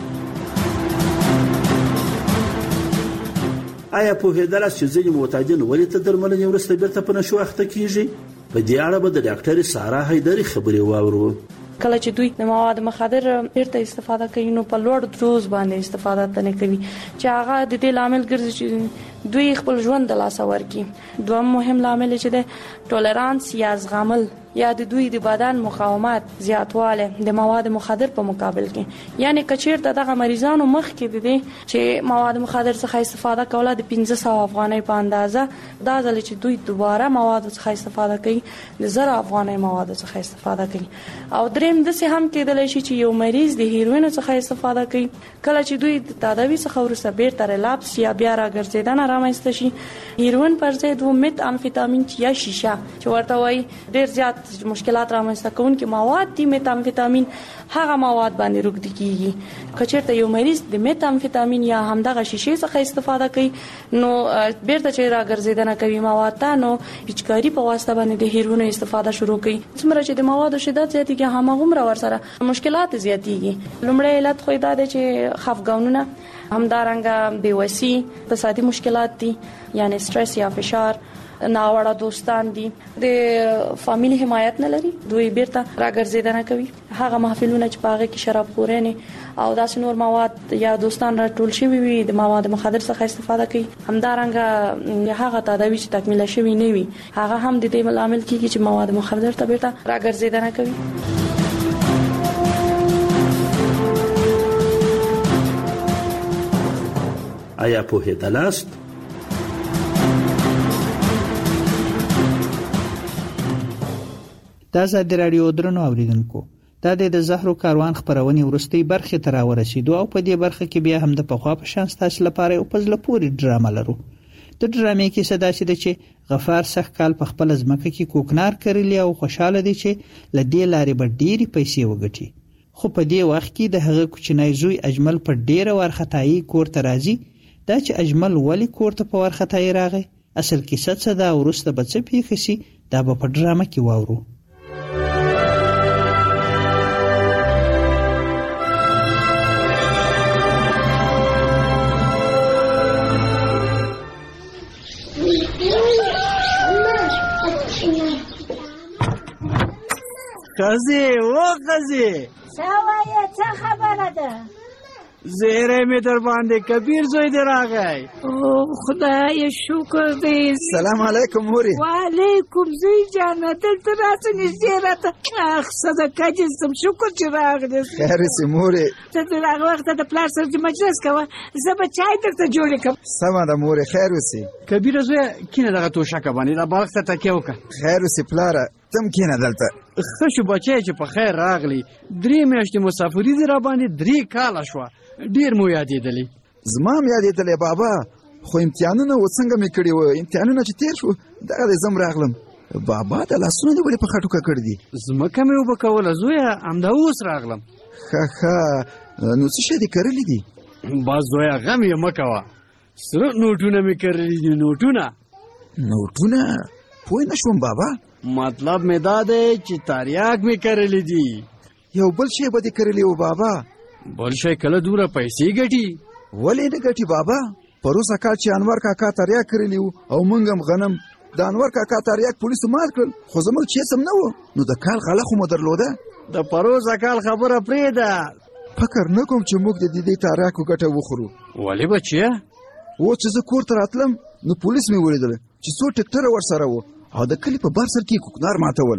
آیا پوهېدلاست چې ځینې معتادین ولې تر درملنې وروسته بیرته په نشو اخته کیږي؟ په دې اړه به د ډاکټرې سارا حیدري خبرې واورو. کله چې دوی د مواد مخدر بیرته استفاده کوي نو په لوړ دوز باندې استفاده تنه کوي چې هغه د دې لامل ګرځي چې دوی خپل ژوند د لاس ورکي. دویم مهم لامل چې د ټولرانس یا زغمل یا د دوی د بدن مقاومت زیاتواله د مواد مخدر په مقابل کې یعنی کچیر دغه مریضانو مخ کې دي چې مواد مخدر څخه استفاده کوله د 1500 افغانۍ په اندازه دا ځل چې دوی دوباره مواد څخه استفاده کوي د 1000 افغانۍ مواد څخه استفاده کوي او دریم د څه هم کېدلی شي چې یو مریض د هیروین څخه استفاده کوي کله چې دوی د تداوی څخه ورسره بیرته ریلاپس یا بیا راګرځیدنه رامنځته شي هیروین پر ځای د میت امفیتامین یا شیشه چې ورته وایي ډیر زیات مشکلات رامنځته کوونکي مواد دي میت امفیتامین هغه مواد باندې روږدي کیږي کچېرته یو مریض د میت امفیتامین یا همدغه شیشې څخه استفاده کوي نو بیرته چې راګرځیدنه کوي مواد ته نو پچکاری په واسطه باندې د هیروین استفاده شروع کوي څومره چې د موادو شدت زیاتېږي هماغومره ورسره مشکلات زیاتېږي. لومړی علت خو دا دی چې خفګانونه همدارنګه بېوسي اقتصادي مشکلات دي یعنی استرس یا فشار ناوړه دوستان دي د فامیلی حمایت نه لري دوی بیرته راګرځیدنه کوي هغه محفلونه چې پاغه کې شراب خورنه او داس نور مواد یا دوستان راټول شوی وي د مواد مخدر څخه استفاده کوي همدارنګه هغه تداوی چې تکمیل شوی نه وي هغه هم د دې عامل کیږي چې مواد مخدر ته بیرته راګرځیدنه کوي. آیا پوهېدلاست؟ د ازادي راډیو درنو اوریدونکو دا د زهرو کاروان خبرونه ورستي برخه تر ورسېدو او په دې برخه کې بیا هم د پخوا په شان تاسو لپاره او پزله پوری ډرامه لرو. د ډرامې کې صدا شي چې غفار سخکال په خپل ځمکه کې کوکنار کړلی او خوشاله دي چې لدې لارې به ډېری پیسې وګټي خو په دې وخت کې د هغه کوچنی زوی اجمل په ډېره ورختایي کور ته راځي دا چې اجمل ولی کور ته په ورختایي راغی اصل کیسه څه دا ورسته به څه پیښ شي دا به په ډرامه کې واورو. قضی و قضی سوایه څه خبره ده زیری مې در باندې کبیر زوی دی راغی. خدای شکر دی. سلام علیکم مورې. وعلیکم زوی جانه دلته راسه نږدې راته. صدقه دې سم شکر چې راغلی. خیر اوسې مورې. ته د هغه وخته د پلار سره چې مجلس کوه زه به چای درته جوړې کړم. سمه ده مورې خیر اوسې. کبیره زویه کینه دغه توشکه باندې دا بالښت ته تکیه وکړه. خیر اوسې پلاره تم کینه دلته. ښه شو بچی چې په خیر راغلی. 3 میاشتې مسافري دې را باندې 3 کاله شوه. ډېر مو یادېدلی. زما هم یادېدلی بابا خو امتحانونه و څنګه مې کړي وه. امتحانونه چې تېر شو دغه دی زم راغلم. بابا د لاسونه دې ولې په خټو ککړ دي؟ ځمکه مې اوبه کوله زویه همدا اوس راغلم. ښه نو څه شی دې کرلي دي؟ بس زویه غم یې مه کوه. سره نوټونه مې کرلي دي. نوټونه پوه نه شوم بابا. مطلب مې دا دی چې تریاک مې کرلي دي. یو بل شی به دې کرلي و بابا؟ بل شی کله دوره پیسې ګټي؟ ولې نه ګټي بابا؟ پروسه کال چې انور کاکا تریاک کرلی و او موږ هم غنم د انور کاکا تریاک پولیسو مات کړل خو زموږ چیس هم نه و. نو د کال غله خو مو درلوده. د پروسه کال خبره پرېږده. فکر نه کوم چې موږ د دې تریاکو ګټه وخورو. ولې بچیه؟ اوس چې زه کور ته راتلم نو پولیس مې ولیدل چې څو ټکټره ورسره و او د کلي په بار سر کې کوکنار ماتول.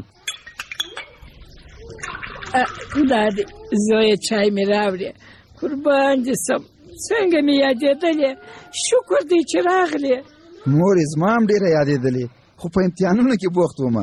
دا دې زویه چای مې راوړې. قربان دې سم. څنګه مې یادېدلې. شکر دی چې راغلې. مورې زما هم ډېره یادېدلې خو په امتحانونو کې بوخت وم.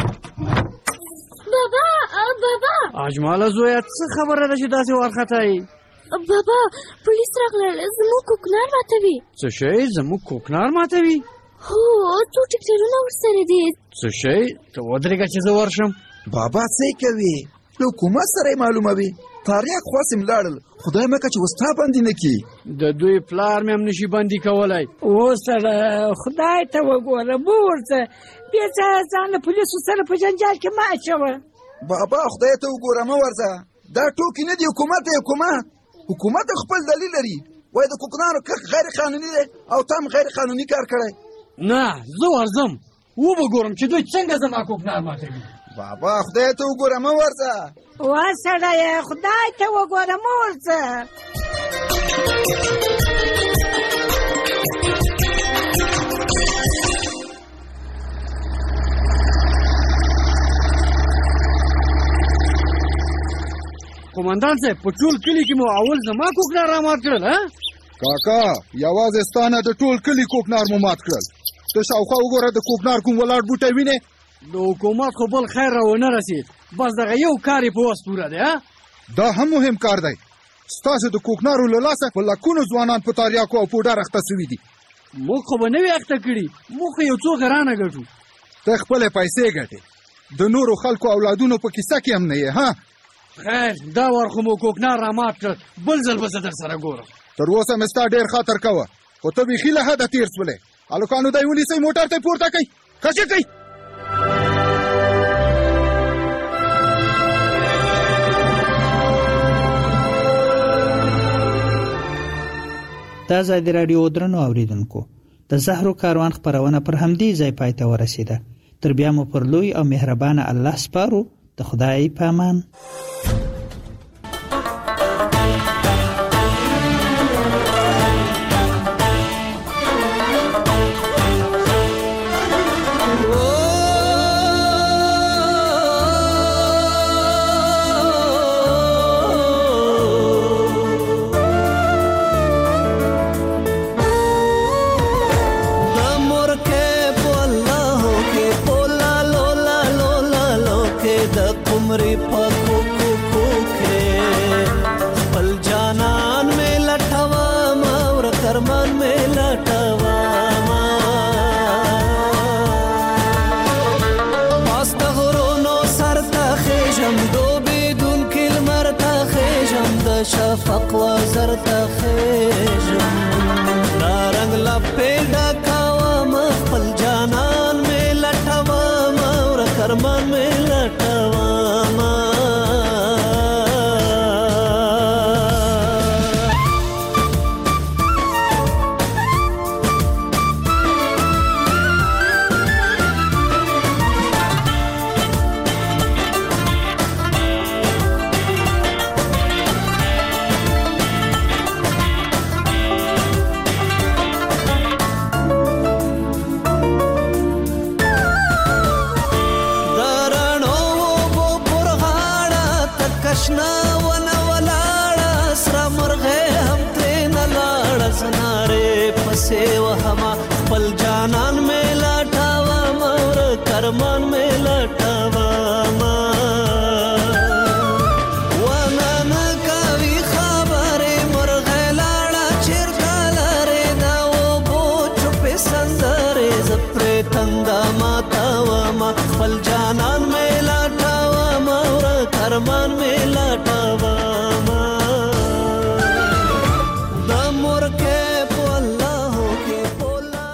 بابا اجماله زویه څه خبره ده چې داسې وارخطایي؟ بابا پولیس راغلل زموږ کوکنار ماتوي. څه شی زموږ کوکنار ماتوي؟ هو څو ټکټرونه ورسره دي. څه شی؟ ته ودرېږه چې زه ورشم. بابا څه کوي؟ له حکومت سره یې معلوموي. تریاک خواست یې لاړل خدای مکه چې وستا بندي نه کړي. د دوی پلار مې هم نشي بندي کولی. اوسره خدای ته وګوره مه ورځه. بیا ځان له پولیسو سره په جنجال کې مه اچوه. بابا خدای ته وګوره مه ورځه. دا ټوکې نه دي. حکومت خپل دلیل لري. وایي د کوکنارو کښت غیر قانوني دی او تا هم غیر قانوني کار کړی. نه زه ورځم وبه ګورم چې دوی څنګه زما کوکنار ماتوي. بابا خدای ته وګوره مه ورځه. وا سړیه خدای ته وګوره مه ورځه. قومندان صاحب په ټول کلي کې مو اول زما کوکنار را مات کړل. کاکا یوازې ستانه د ټول کلي کوکنار مو مات کړل. ته شاوخوا وګوره د کوکنار کوم ولاړ بوټی وینې. د حکومت خو بل خیر را ونه رسید. بس دغه یو کار یې په وس پوره دی. دا هم مهم کار دی. ستاسو د کوکنارو له لاسه په لکونو ځوانان په تریاکو او پوډر اخته سوي دي. موږ خو به نه وي اخته کړي. موږ خو یو څو غرانه ګټو. ته خپلې پیسې ګټې. د نورو خلکو اولادونو په کیسه کې هم نه یې. خیر دا وار خو مو کوکنار را مات کړ. بل ځل به زه در سره ګورم. تر اوسه مې ستا ډېر خاطر کوه خو ته بیخي له حده تېر شولې. هلکانو دی ونیسئ موټر ته یې پورته کوئ. خشې کوئ. دا ځای د راډیو درنو اوریدونکو د زهرو کاروان خپرونه پر همدې ځای پای ته ورسیده. تر بیا مو پر لوی او مهربانه الله سپارو. د خدای په امان. شفق وزر تخیجم نارنگ لپی ڈکاوام خپل جانان میں لٹوام اور کرمان میں لٹوام. خما خپل جانان مې لټاوه مور کرمان مې لټاوه